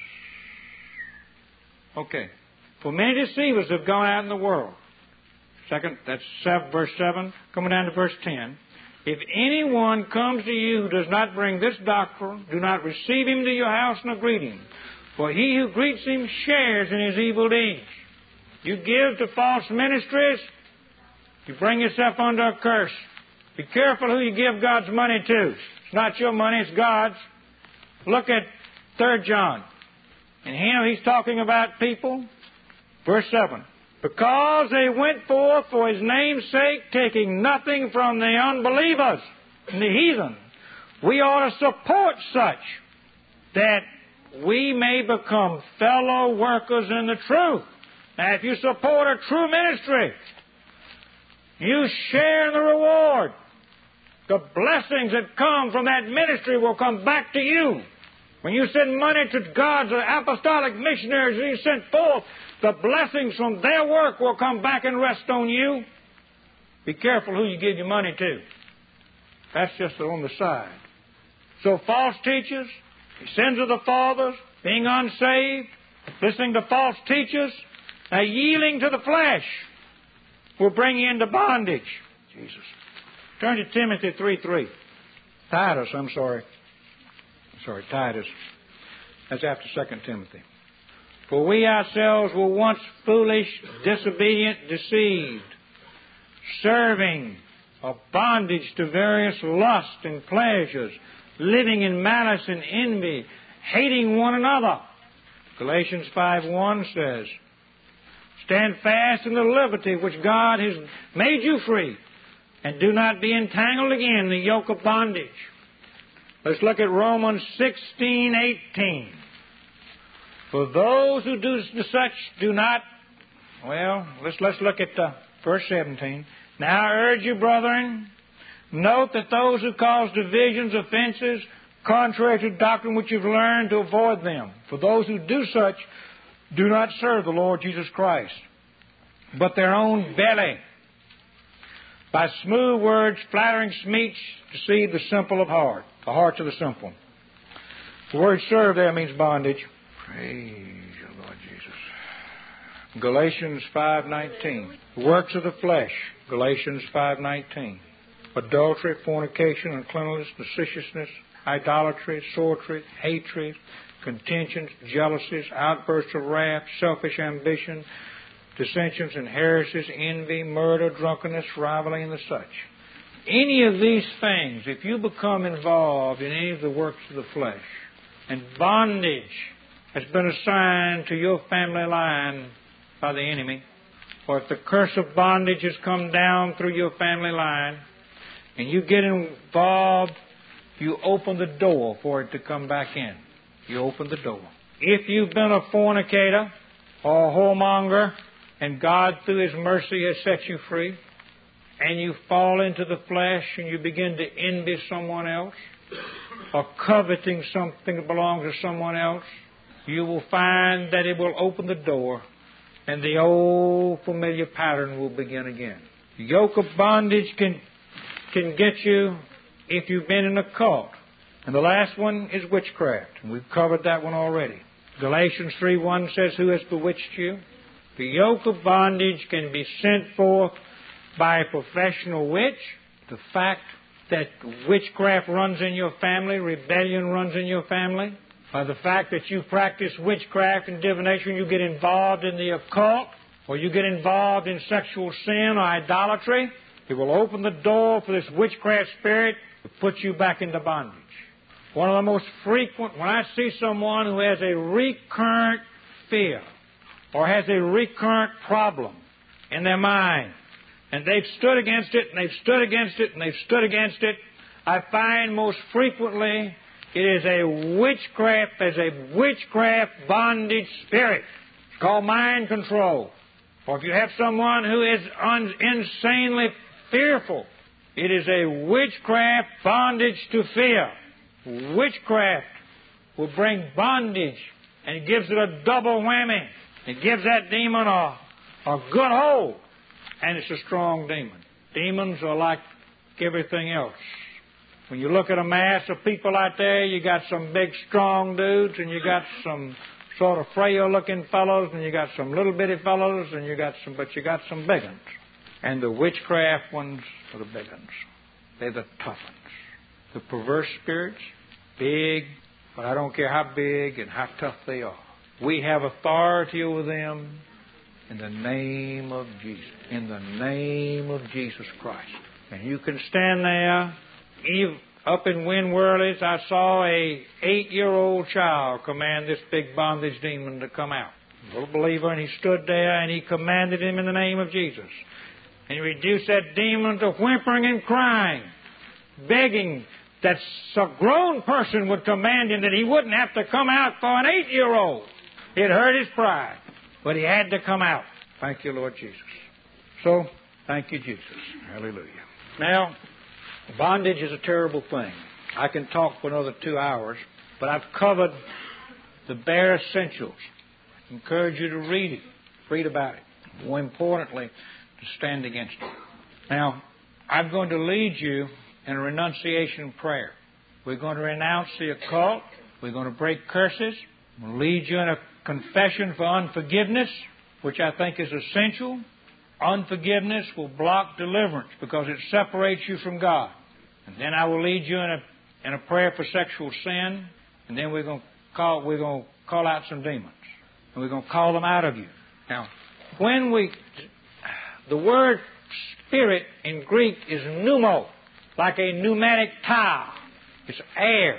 A: Okay. For many deceivers have gone out in the world. Second, that's seven, verse seven. Coming down to verse ten. If anyone comes to you who does not bring this doctrine, do not receive him to your house nor greet him. For he who greets him shares in his evil deeds. You give to false ministries, you bring yourself under a curse. Be careful who you give God's money to. It's not your money, it's God's. Look at Third John. And here he's talking about people. Verse seven. Because they went forth for his name's sake, taking nothing from the unbelievers and the heathen, we ought to support such, that we may become fellow workers in the truth. Now, if you support a true ministry, you share in the reward. The blessings that come from that ministry will come back to you. When you send money to God's apostolic missionaries that He sent forth, the blessings from their work will come back and rest on you. Be careful who you give your money to. That's just on the side. So false teachers, the sins of the fathers, being unsaved, listening to false teachers, now yielding to the flesh will bring you into bondage. Jesus. Turn to Timothy three three. Titus, I'm sorry. Sorry, Titus. That's after Second Timothy. For we ourselves were once foolish, disobedient, deceived, serving of bondage to various lusts and pleasures, living in malice and envy, hating one another. Galatians five one says, stand fast in the liberty which God has made you free, and do not be entangled again in the yoke of bondage. Let's look at Romans sixteen eighteen. For those who do such do not, well, let's, let's look at uh, verse seventeen. Now I urge you, brethren, note that those who cause divisions, offenses, contrary to doctrine which you've learned, to avoid them. For those who do such do not serve the Lord Jesus Christ, but their own belly. By smooth words, flattering speech, deceive the simple of heart, the hearts of the simple. The word serve there means bondage. Praise the Lord Jesus. Galatians five nineteen. The works of the flesh. Galatians five nineteen. Adultery, fornication, uncleanness, lasciviousness, idolatry, sorcery, hatred, contentions, jealousies, outbursts of wrath, selfish ambition, dissensions and heresies, envy, murder, drunkenness, rivalry, and the such. Any of these things, if you become involved in any of the works of the flesh, and bondage has been assigned to your family line by the enemy, or if the curse of bondage has come down through your family line, and you get involved, you open the door for it to come back in. You open the door. If you've been a fornicator or a whoremonger, and God, through His mercy, has set you free, and you fall into the flesh and you begin to envy someone else, or coveting something that belongs to someone else, you will find that it will open the door and the old familiar pattern will begin again. The yoke of bondage can, can get you if you've been in a cult. And the last one is witchcraft. And we've covered that one already. Galatians three one says, who has bewitched you? The yoke of bondage can be sent forth by a professional witch. The fact that witchcraft runs in your family, rebellion runs in your family, by the fact that you practice witchcraft and divination, you get involved in the occult, or you get involved in sexual sin or idolatry, it will open the door for this witchcraft spirit to put you back into bondage. One of the most frequent, when I see someone who has a recurrent fear or has a recurrent problem in their mind, and they've stood against it, and they've stood against it, and they've stood against it, I find most frequently it is a witchcraft, there's a witchcraft bondage spirit. It's called mind control. Or if you have someone who is un- insanely fearful, it is a witchcraft bondage to fear. Witchcraft will bring bondage, and it gives it a double whammy. It gives that demon a, a good hold, and it's a strong demon. Demons are like everything else. When you look at a mass of people out there, you got some big, strong dudes, and you got some sort of frail-looking fellows, and you got some little bitty fellows, and you got some, but you got some big ones. And the witchcraft ones are the big ones. They're the tough ones. The perverse spirits, big, but I don't care how big and how tough they are. We have authority over them in the name of Jesus. In the name of Jesus Christ. And you can stand there. Even up in Windworley's, I saw a eight-year-old child command this big bondage demon to come out. A little believer, and he stood there and he commanded him in the name of Jesus. And he reduced that demon to whimpering and crying, begging that a grown person would command him that he wouldn't have to come out for an eight-year-old. It hurt his pride, but he had to come out. Thank you, Lord Jesus. So, thank you, Jesus. Hallelujah. Now, bondage is a terrible thing. I can talk for another two hours, but I've covered the bare essentials. I encourage you to read it, read about it. More importantly, to stand against it. Now, I'm going to lead you in a renunciation prayer. We're going to renounce the occult. We're going to break curses. We'll lead you in a confession for unforgiveness, which I think is essential. Unforgiveness will block deliverance because it separates you from God. And then I will lead you in a in a prayer for sexual sin, and then we're going to call we're going to call out some demons, and we're going to call them out of you. Now, when we the word spirit in Greek is pneumo, like a pneumatic tire. It's air,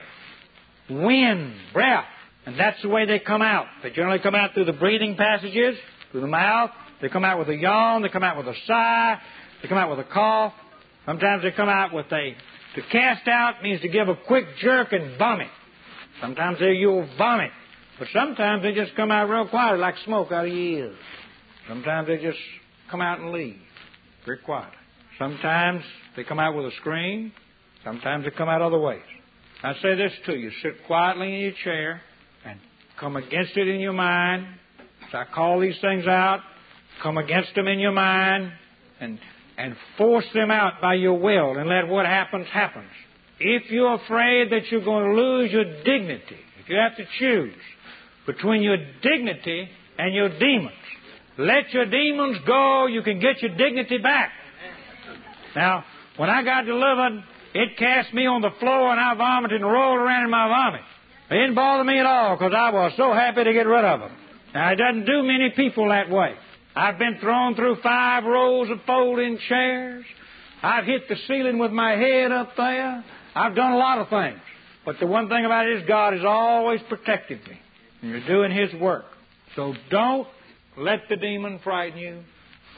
A: wind, breath. And that's the way they come out. They generally come out through the breathing passages, through the mouth. They come out with a yawn. They come out with a sigh. They come out with a cough. Sometimes they come out with a... To cast out means to give a quick jerk and vomit. Sometimes they, you'll vomit. But sometimes they just come out real quiet, like smoke out of your ears. Sometimes they just come out and leave, very quiet. Sometimes they come out with a scream. Sometimes they come out other ways. I say this to you. Sit quietly in your chair and come against it in your mind. So I call these things out. Come against them in your mind and and force them out by your will and let what happens, happens. If you're afraid that you're going to lose your dignity, if you have to choose between your dignity and your demons, let your demons go. You can get your dignity back. Now, when I got delivered, it cast me on the floor and I vomited and rolled around in my vomit. It didn't bother me at all because I was so happy to get rid of them. Now, it doesn't do many people that way. I've been thrown through five rows of folding chairs. I've hit the ceiling with my head up there. I've done a lot of things. But the one thing about it is God has always protected me. And you're doing His work. So don't let the demon frighten you.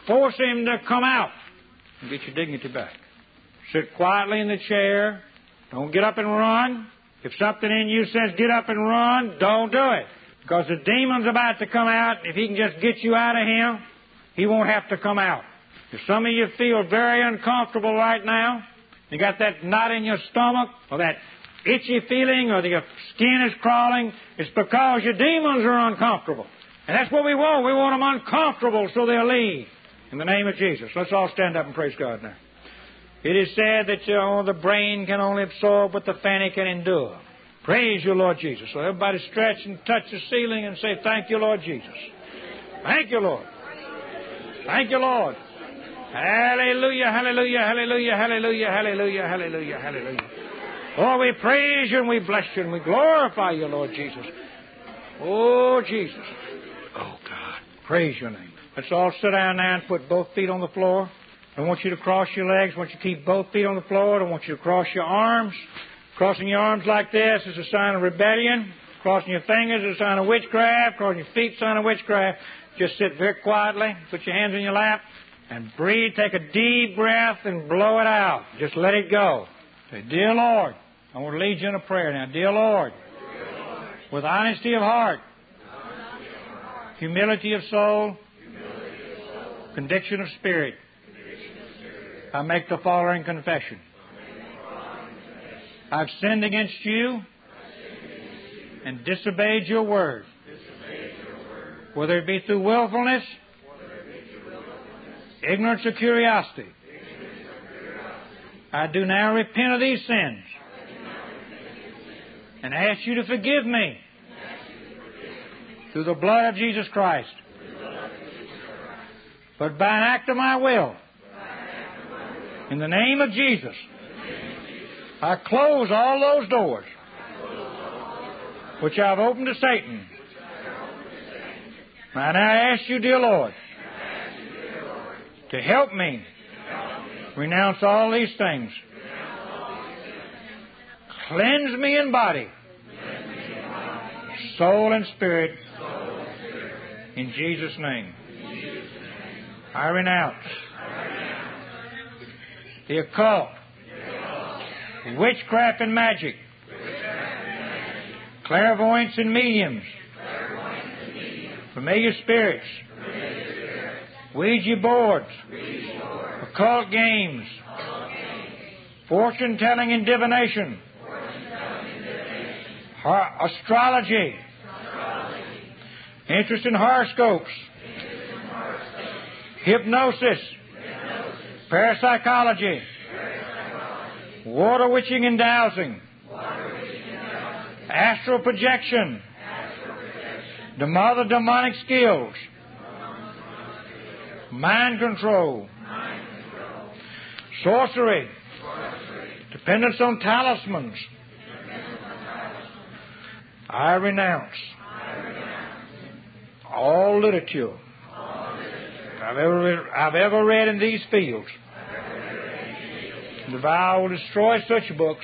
A: force him to come out and get your dignity back. Sit quietly in the chair. Don't get up and run. If something in you says get up and run, don't do it. Because the demon's about to come out. If he can just get you out of him, he won't have to come out. If some of you feel very uncomfortable right now, you got that knot in your stomach, or that itchy feeling, or your skin is crawling, it's because your demons are uncomfortable. And that's what we want. We want them uncomfortable so they'll leave. In the name of Jesus. Let's all stand up and praise God now. It is said that you know, the brain can only absorb what the fanny can endure. Praise you, Lord Jesus. So everybody stretch and touch the ceiling and say, thank you, Lord Jesus. Thank you, Lord. Thank you, Lord. Hallelujah, hallelujah, hallelujah, hallelujah, hallelujah, hallelujah, hallelujah. Oh, we praise you and we bless you and we glorify you, Lord Jesus. Oh, Jesus. Oh, God. Praise your name. Let's all sit down now and put both feet on the floor. I don't want you to cross your legs. I want you to keep both feet on the floor. I don't want you to cross your arms. Crossing your arms like this is a sign of rebellion. Crossing your fingers is a sign of witchcraft. Crossing your feet is a sign of witchcraft. Just sit very quietly. Put your hands in your lap and breathe. Take a deep breath and blow it out. Just let it go. Say, Dear Lord, I want to lead you in a prayer now. Dear Lord, Dear Lord, with honesty of heart, honesty of heart humility of soul, humility of soul conviction of spirit, conviction of spirit, I make the following confession. I've sinned against you and disobeyed your word, whether it be through willfulness, ignorance or curiosity. I do now repent of these sins and ask you to forgive me through the blood of Jesus Christ. But by an act of my will, in the name of Jesus, I close all those doors which I've opened to Satan. And I ask you, dear Lord, to help me renounce all these things. Cleanse me in body, soul, and spirit. In Jesus' name. I renounce the occult, witchcraft and magic, clairvoyance and mediums, familiar spirits, Ouija boards, occult games, fortune telling and divination, astrology, interest in horoscopes, hypnosis, parapsychology, water witching and dowsing, astral projection, the other demonic skills, mind control, sorcery, dependence on talismans. I renounce all literature I've ever read, I've ever read in these fields. The vow will destroy such books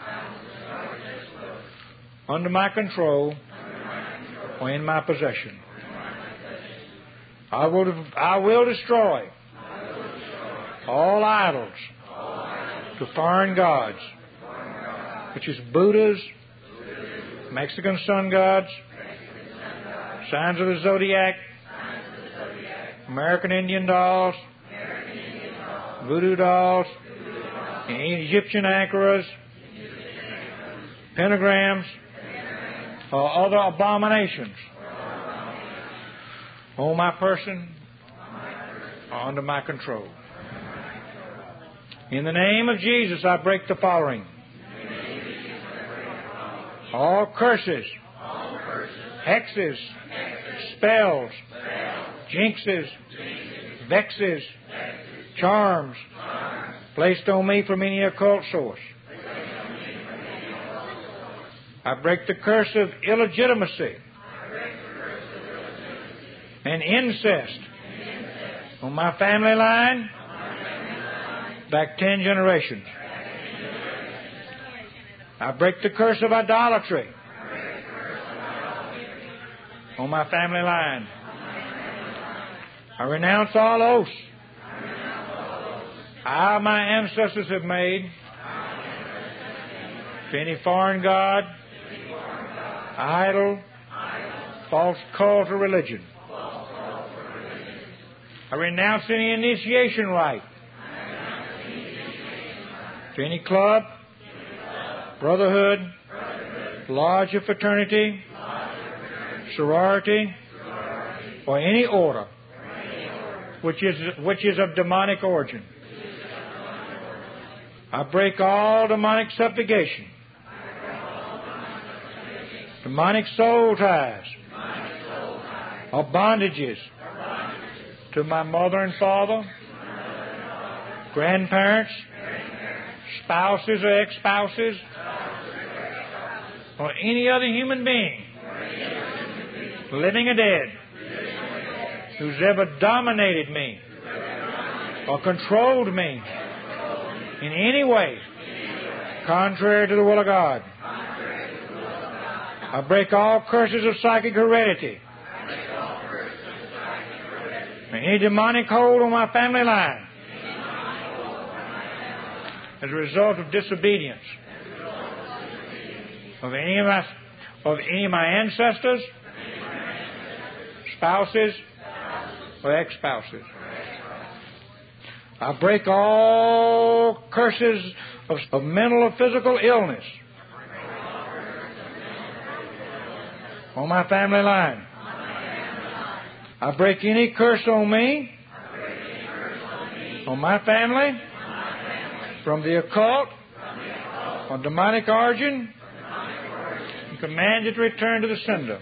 A: under my control or in my possession. I will, I will destroy all idols to foreign gods, which is Buddhas, Mexican sun gods, signs of the zodiac, American Indian dolls, voodoo dolls, Egyptian anchors, pentagrams, or other abominations on my person or under my control. In the name of Jesus, I break the following. All curses, hexes, spells, jinxes, vexes, charms, placed on me from any occult source. I break the curse of illegitimacy and incest on my family line back ten generations. I break the curse of idolatry on my family line. I renounce all oaths I, my ancestors, have made to any foreign god, idol, false cult or religion. I renounce any initiation rite to any club, brotherhood, lodge or fraternity, sorority, or any order which is which is of demonic origin. I break all demonic subjugation, demonic soul ties, or bondages to my mother and father, grandparents, spouses or ex-spouses, or any other human being, living or dead, who's ever dominated me or controlled me in any way contrary to the will of God. I break all curses of psychic heredity, any demonic hold on my family line as a result of disobedience of any of my of any of my ancestors, spouses, or ex-spouses. I break all curses of, of mental or physical illness on my family line. I break any curse on me, on my family, from the occult or demonic origin, and command it to return to the sender.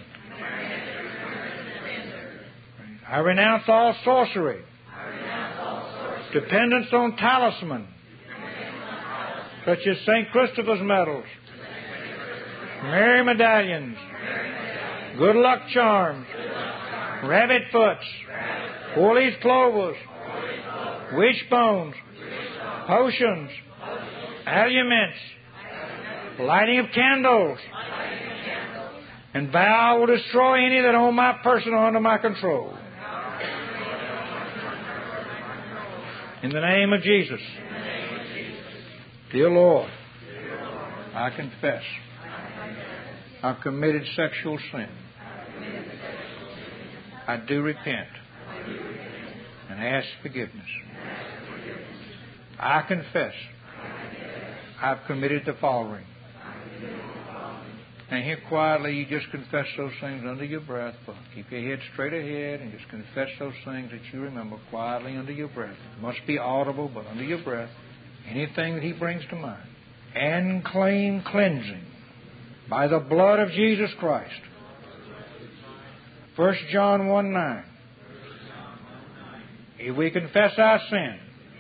A: I renounce all sorcery, dependence on talisman, such as Saint Christopher's medals, Mary medallions, good luck charms, rabbit foots, four-leaf clovers, wishbones, potions, aluments, lighting of candles, and vow I will destroy any that own my person or under my control. In the name of Jesus. Dear Lord, I confess I've committed sexual sin. I do repent and ask forgiveness. I confess I've committed the following. And here quietly you just confess those things under your breath. Keep your head straight ahead and just confess those things that you remember quietly under your breath. It must be audible, but under your breath. Anything that He brings to mind. And claim cleansing by the blood of Jesus Christ. First John one nine. If we confess our sin,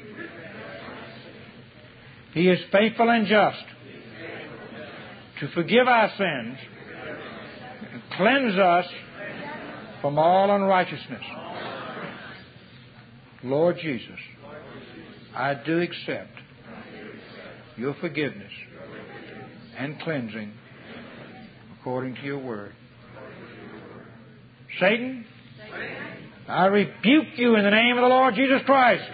A: He is faithful and just to forgive our sins and cleanse us from all unrighteousness. Lord Jesus, I do accept your forgiveness and cleansing according to your word. Satan, I rebuke you in the name of the Lord Jesus Christ,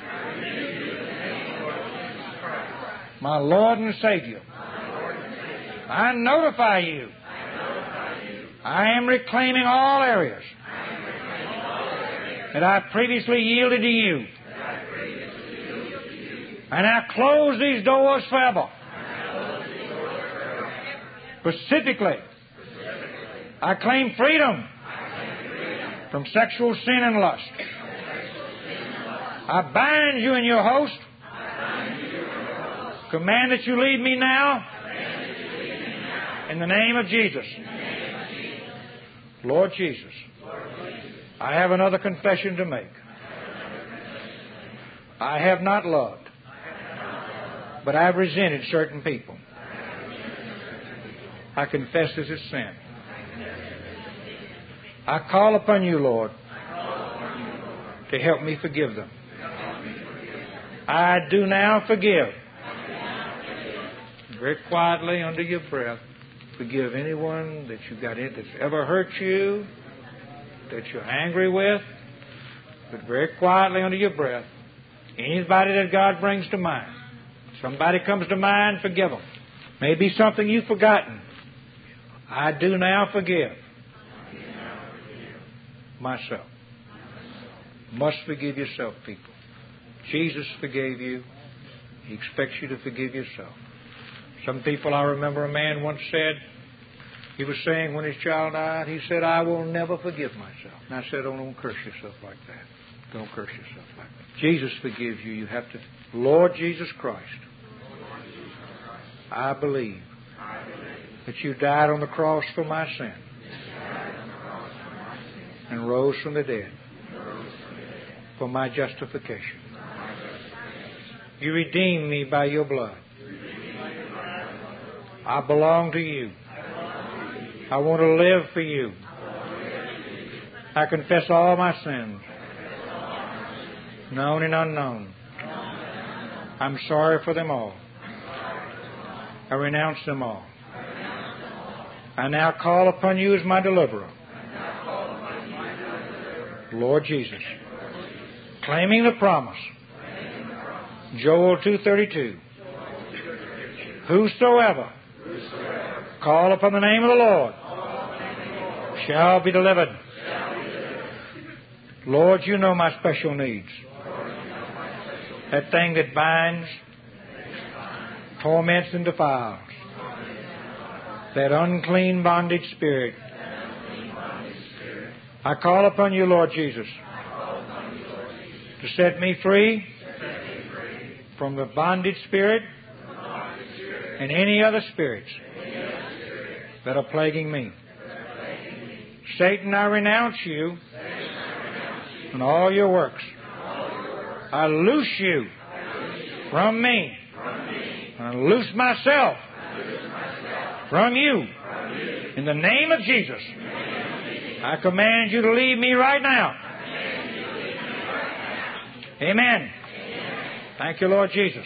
A: my Lord and Savior. I notify you I am reclaiming all areas that I previously yielded to you. And I close these doors forever. Specifically, I claim freedom from sexual sin and lust. I bind you in your host. Command that you leave me now. In the name of Jesus. Lord Jesus, I have another confession to make. I have not loved, but I've resented certain people. I confess this is sin. I call upon you, Lord, to help me forgive them. I do now forgive. Very quietly, under your breath, forgive anyone that you've got in that's ever hurt you, that you're angry with. But very quietly, under your breath, Anybody that God brings to mind. Somebody comes to mind, forgive them. Maybe something you've forgotten. I do now forgive myself. Must forgive yourself, people. Jesus forgave you. He expects you to forgive yourself. Some people, I remember a man once said, he was saying when his child died, he said, I will never forgive myself. And I said, oh, don't curse yourself like that. Don't curse yourself like that. Jesus forgives you. You have to, Lord Jesus Christ, I believe that you died on the cross for my sin and rose from the dead for my justification. You redeemed me by your blood. I belong to you. I want to live for you. I confess all my sins, known and unknown. I'm sorry for them all. I renounce them all. I now call upon you as my deliverer, Lord Jesus, claiming the promise, Joel two thirty-two. Whosoever call upon the name of the Lord shall be delivered. Lord, you know my special needs. That thing that binds, torments, and defiles. That unclean bondage spirit. I call upon you, Lord Jesus, to set me free from the bondage spirit and any other spirits that are plaguing me. Satan, I renounce you and all your works. I loose you from me. I loose myself from you. In the name of Jesus, I command you to leave me right now. Amen. Thank you, Lord Jesus.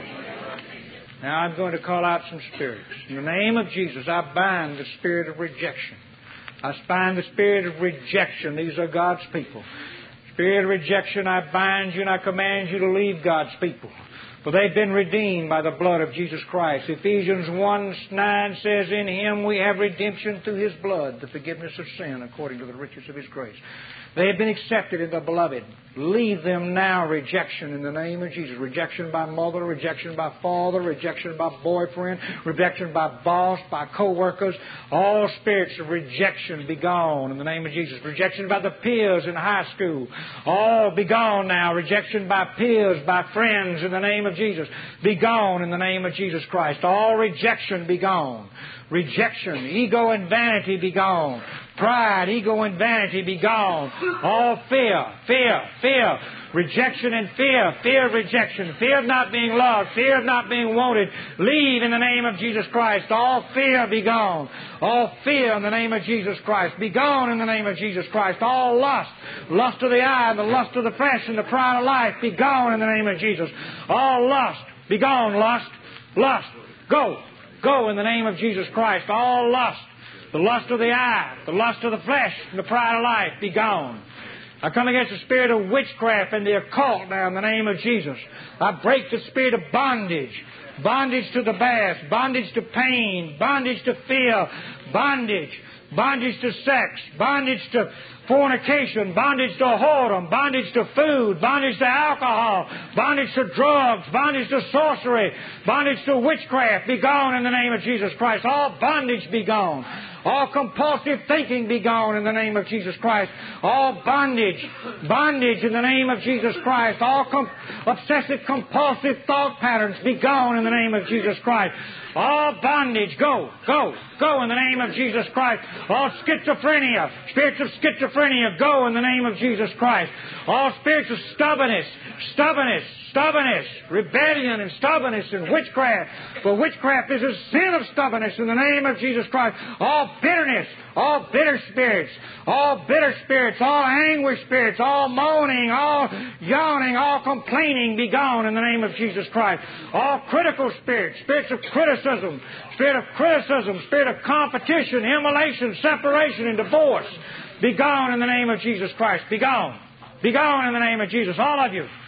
A: Now I'm going to call out some spirits. In the name of Jesus, I bind the spirit of rejection. I bind the spirit of rejection. These are God's people. Spirit of rejection, I bind you and I command you to leave God's people. For they've been redeemed by the blood of Jesus Christ. Ephesians one nine says, in Him we have redemption through His blood, the forgiveness of sin according to the riches of His grace. They have been accepted in the beloved. Leave them now, rejection in the name of Jesus. Rejection by mother, rejection by father, rejection by boyfriend, rejection by boss, by co-workers. All spirits of rejection be gone in the name of Jesus. Rejection by the peers in high school. All be gone now. Rejection by peers, by friends in the name of Jesus. Be gone in the name of Jesus Christ. All rejection be gone. Rejection, ego and vanity be gone. Pride, ego, and vanity be gone. All fear, fear, fear, rejection and fear, fear of rejection, fear of not being loved, fear of not being wanted. Leave in the name of Jesus Christ. All fear be gone. All fear in the name of Jesus Christ. Be gone in the name of Jesus Christ. All lust, lust of the eye, the lust of the flesh, and the pride of life be gone in the name of Jesus. All lust, be gone, lust, lust. Go, go in the name of Jesus Christ. All lust. The lust of the eye, the lust of the flesh, and the pride of life be gone. I come against the spirit of witchcraft and the occult now in the name of Jesus. I break the spirit of bondage. Bondage to the past, bondage to pain, bondage to fear, bondage, bondage to sex, bondage to fornication, bondage to whoredom, bondage to food, bondage to alcohol, bondage to drugs, bondage to sorcery, bondage to witchcraft be gone in the name of Jesus Christ. All bondage be gone. All compulsive thinking be gone in the name of Jesus Christ. All bondage, bondage in the name of Jesus Christ. All com- obsessive compulsive thought patterns be gone in the name of Jesus Christ. All bondage, go, go, go in the name of Jesus Christ. All schizophrenia, spirits of schizophrenia, go in the name of Jesus Christ. All spirits of stubbornness, stubbornness, stubbornness, rebellion and stubbornness and witchcraft. For witchcraft is a sin of stubbornness in the name of Jesus Christ. All bitterness, all bitter spirits, all bitter spirits, all anguish spirits, all moaning, all yawning, all complaining be gone in the name of Jesus Christ. All critical spirits, spirits of criticism, spirit of criticism, spirit of competition, immolation, separation, and divorce be gone in the name of Jesus Christ. Be gone. Be gone in the name of Jesus. All of you.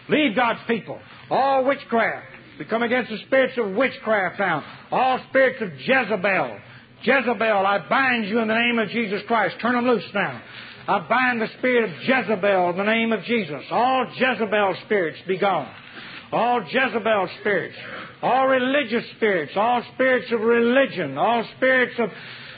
A: Leave God's people. All witchcraft. We come against the spirits of witchcraft now. All spirits of Jezebel. Jezebel, I bind you in the name of Jesus Christ. Turn them loose now. I bind the spirit of Jezebel in the name of Jesus. All Jezebel spirits be gone. All Jezebel spirits. All religious spirits. All spirits of religion. All spirits of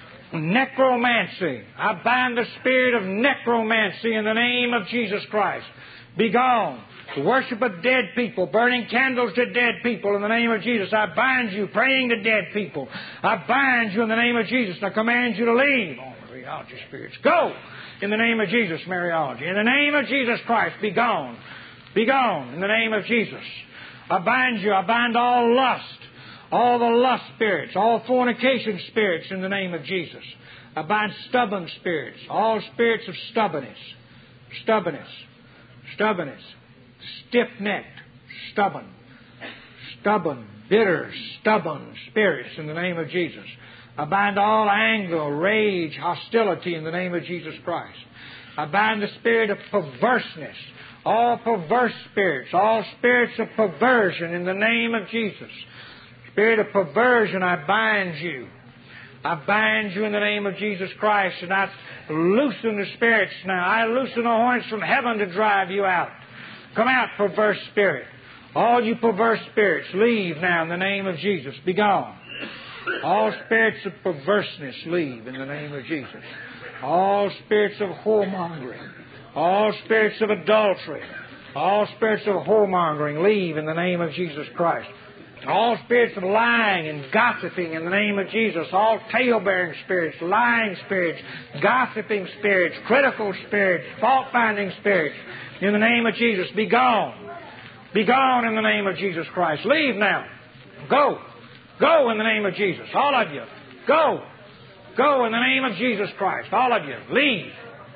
A: necromancy. I bind the spirit of necromancy in the name of Jesus Christ. Be gone. The worship of dead people, burning candles to dead people in the name of Jesus. I bind you, praying to dead people. I bind you in the name of Jesus. I command you to leave. Oh, Mariology spirits, go in the name of Jesus, Mariology. In the name of Jesus Christ, be gone. Be gone in the name of Jesus. I bind you. I bind all lust, all the lust spirits, all fornication spirits in the name of Jesus. I bind stubborn spirits, all spirits of stubbornness, stubbornness, stubbornness. Stiff-necked, stubborn, stubborn, bitter, stubborn spirits in the name of Jesus. I bind all anger, rage, hostility in the name of Jesus Christ. I bind the spirit of perverseness, all perverse spirits, all spirits of perversion in the name of Jesus. Spirit of perversion, I bind you. I bind you in the name of Jesus Christ, and I loosen the spirits now. I loosen the horns from heaven to drive you out. Come out, perverse spirit. All you perverse spirits, leave now in the name of Jesus. Be gone. All spirits of perverseness, leave in the name of Jesus. All spirits of whoremongering. All spirits of adultery. All spirits of whoremongering, leave in the name of Jesus Christ. All spirits of lying and gossiping in the name of Jesus. All tale-bearing spirits, lying spirits, gossiping spirits, critical spirits, fault-finding spirits. In the name of Jesus, be gone. Be gone in the name of Jesus Christ. Leave now. Go. Go in the name of Jesus. All of you. Go. Go in the name of Jesus Christ. All of you. Leave.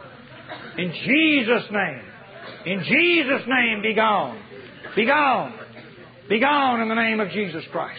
A: In Jesus' name. In Jesus' name, be gone. Be gone. Be gone in the name of Jesus Christ.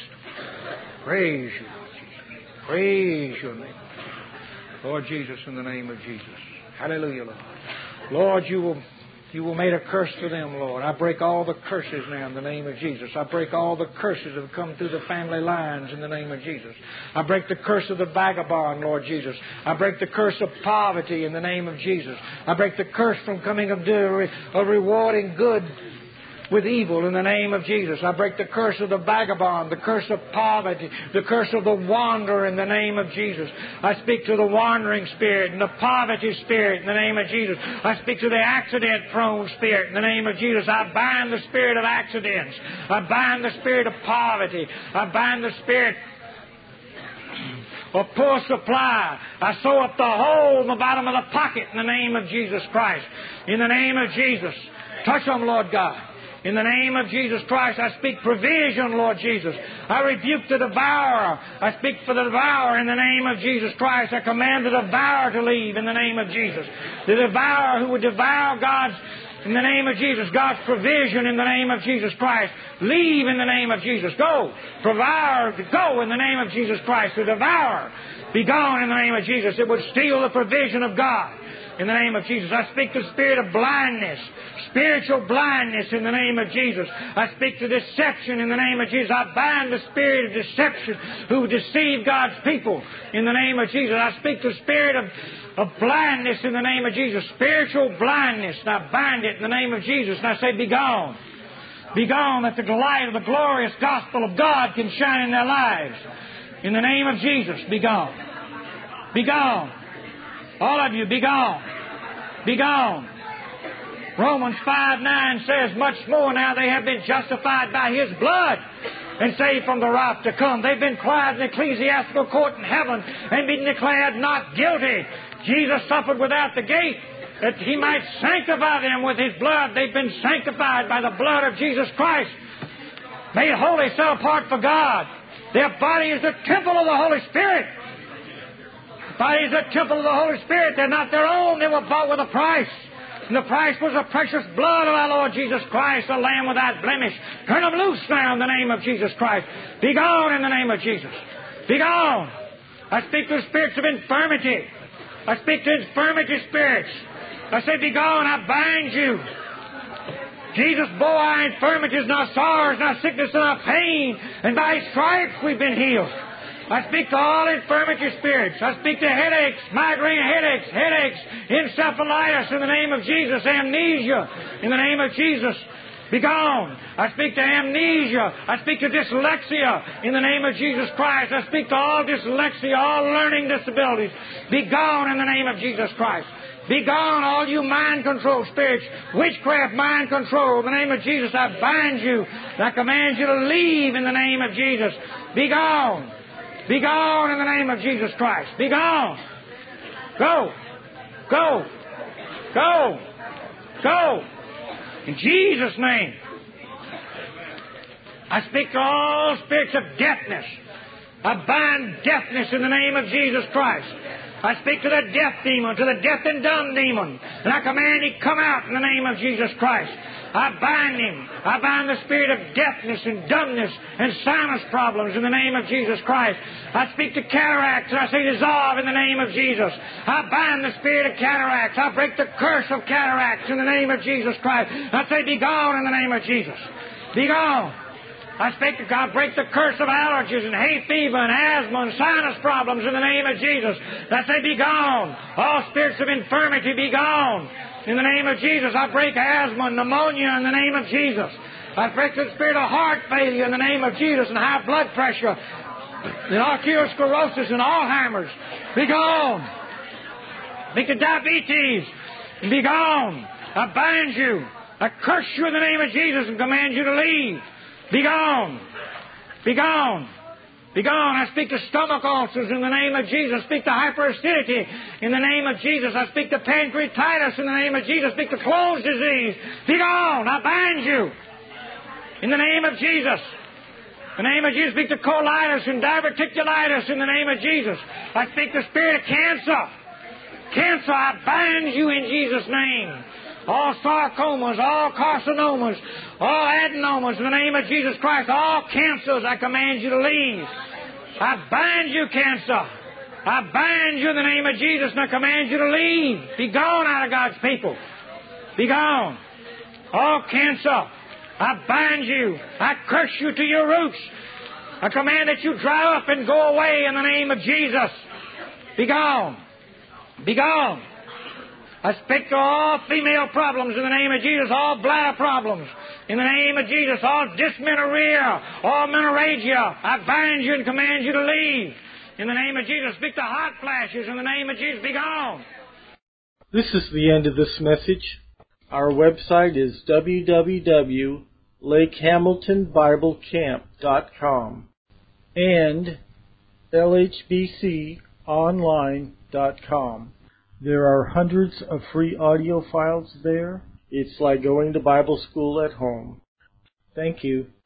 A: Praise you, Lord Jesus. Praise your name. Lord Jesus, in the name of Jesus. Hallelujah, Lord. Lord, you will... You will make a curse to them, Lord. I break all the curses now in the name of Jesus. I break all the curses that have come through the family lines in the name of Jesus. I break the curse of the vagabond, Lord Jesus. I break the curse of poverty in the name of Jesus. I break the curse from coming of, de- of rewarding good with evil in the name of Jesus. I break the curse of the vagabond, the curse of poverty, the curse of the wanderer in the name of Jesus. I speak to the wandering spirit and the poverty spirit in the name of Jesus. I speak to the accident-prone spirit in the name of Jesus. I bind the spirit of accidents. I bind the spirit of poverty. I bind the spirit of poor supply. I sew up the hole in the bottom of the pocket in the name of Jesus Christ. In the name of Jesus. Touch them, Lord God. In the name of Jesus Christ, I speak provision, Lord Jesus. I rebuke the devourer. I speak for the devourer in the name of Jesus Christ. I command the devourer to leave in the name of Jesus. The devourer who would devour God's, in the name of Jesus, God's provision in the name of Jesus Christ. Leave in the name of Jesus. Go. Devourer, go in the name of Jesus Christ. The devourer, be gone in the name of Jesus. It would steal the provision of God. In the name of Jesus. I speak to the spirit of blindness, spiritual blindness in the name of Jesus. I speak to deception in the name of Jesus. I bind the spirit of deception who deceive God's people in the name of Jesus. I speak to the spirit of, of blindness in the name of Jesus, spiritual blindness, and I bind it in the name of Jesus. And I say, be gone. Be gone, that the light of the glorious gospel of God can shine in their lives. In the name of Jesus, be gone. Be gone. All of you, be gone. Be gone. Romans five nine says, much more now they have been justified by His blood and saved from the wrath to come. They've been tried in the ecclesiastical court in heaven and been declared not guilty. Jesus suffered without the gate that He might sanctify them with His blood. They've been sanctified by the blood of Jesus Christ, made holy, set apart for God. Their body is the temple of the Holy Spirit. Body is a temple of the Holy Spirit. They're not their own. They were bought with a price. And the price was the precious blood of our Lord Jesus Christ, the Lamb without blemish. Turn them loose now in the name of Jesus Christ. Be gone in the name of Jesus. Be gone. I speak to spirits of infirmity. I speak to infirmity spirits. I say, be gone. I bind you. Jesus bore our infirmities, not sorrows, not sickness, not pain, and by His stripes we've been healed. I speak to all infirmity spirits. I speak to headaches, migraine headaches, headaches, encephalitis in the name of Jesus, amnesia in the name of Jesus. Be gone. I speak to amnesia. I speak to dyslexia in the name of Jesus Christ. I speak to all dyslexia, all learning disabilities. Be gone in the name of Jesus Christ. Be gone, all you mind control spirits, witchcraft, mind control. In the name of Jesus, I bind you. I command you to leave in the name of Jesus. Be gone. Be gone in the name of Jesus Christ. Be gone. Go. Go. Go. Go. In Jesus' name. I speak to all spirits of deafness. I bind deafness in the name of Jesus Christ. I speak to the deaf demon, to the deaf and dumb demon, and I command he come out in the name of Jesus Christ. I bind him. I bind the spirit of deafness and dumbness and sinus problems in the name of Jesus Christ. I speak to cataracts and I say dissolve in the name of Jesus. I bind the spirit of cataracts. I break the curse of cataracts in the name of Jesus Christ. I say be gone in the name of Jesus. Be gone. I speak to God, break the curse of allergies and hay fever and asthma and sinus problems in the name of Jesus. I say be gone. All spirits of infirmity be gone. In the name of Jesus, I break asthma and pneumonia in the name of Jesus. I break the spirit of heart failure in the name of Jesus and high blood pressure and arteriosclerosis and Alzheimer's. Be gone. Speak to diabetes and be gone. I bind you. I curse you in the name of Jesus and command you to leave. Be gone. Be gone. Be gone. I speak to stomach ulcers in the name of Jesus. I speak to hyperacidity in the name of Jesus. I speak to pancreatitis in the name of Jesus. I speak to Crohn's disease. Be gone. I bind you in the name of Jesus. In the name of Jesus, I speak to colitis and diverticulitis in the name of Jesus. I speak to the spirit of cancer. Cancer, I bind you in Jesus' name. All sarcomas, all carcinomas, all adenomas in the name of Jesus Christ, all cancers, I command you to leave. I bind you, cancer. I bind you in the name of Jesus and I command you to leave. Be gone out of God's people. Be gone. All cancer, I bind you. I curse you to your roots. I command that you dry up and go away in the name of Jesus. Be gone. Be gone. I speak to all female problems in the name of Jesus, all bladder problems in the name of Jesus, all dysmenorrhea, all menorrhagia. I bind you and command you to leave in the name of Jesus. Speak to hot flashes in the name of Jesus. Be gone.
B: This is the end of this message. Our website is w w w dot lake hamilton bible camp dot com and l h b c online dot com. There are hundreds of free audio files there. It's like going to Bible school at home. Thank you.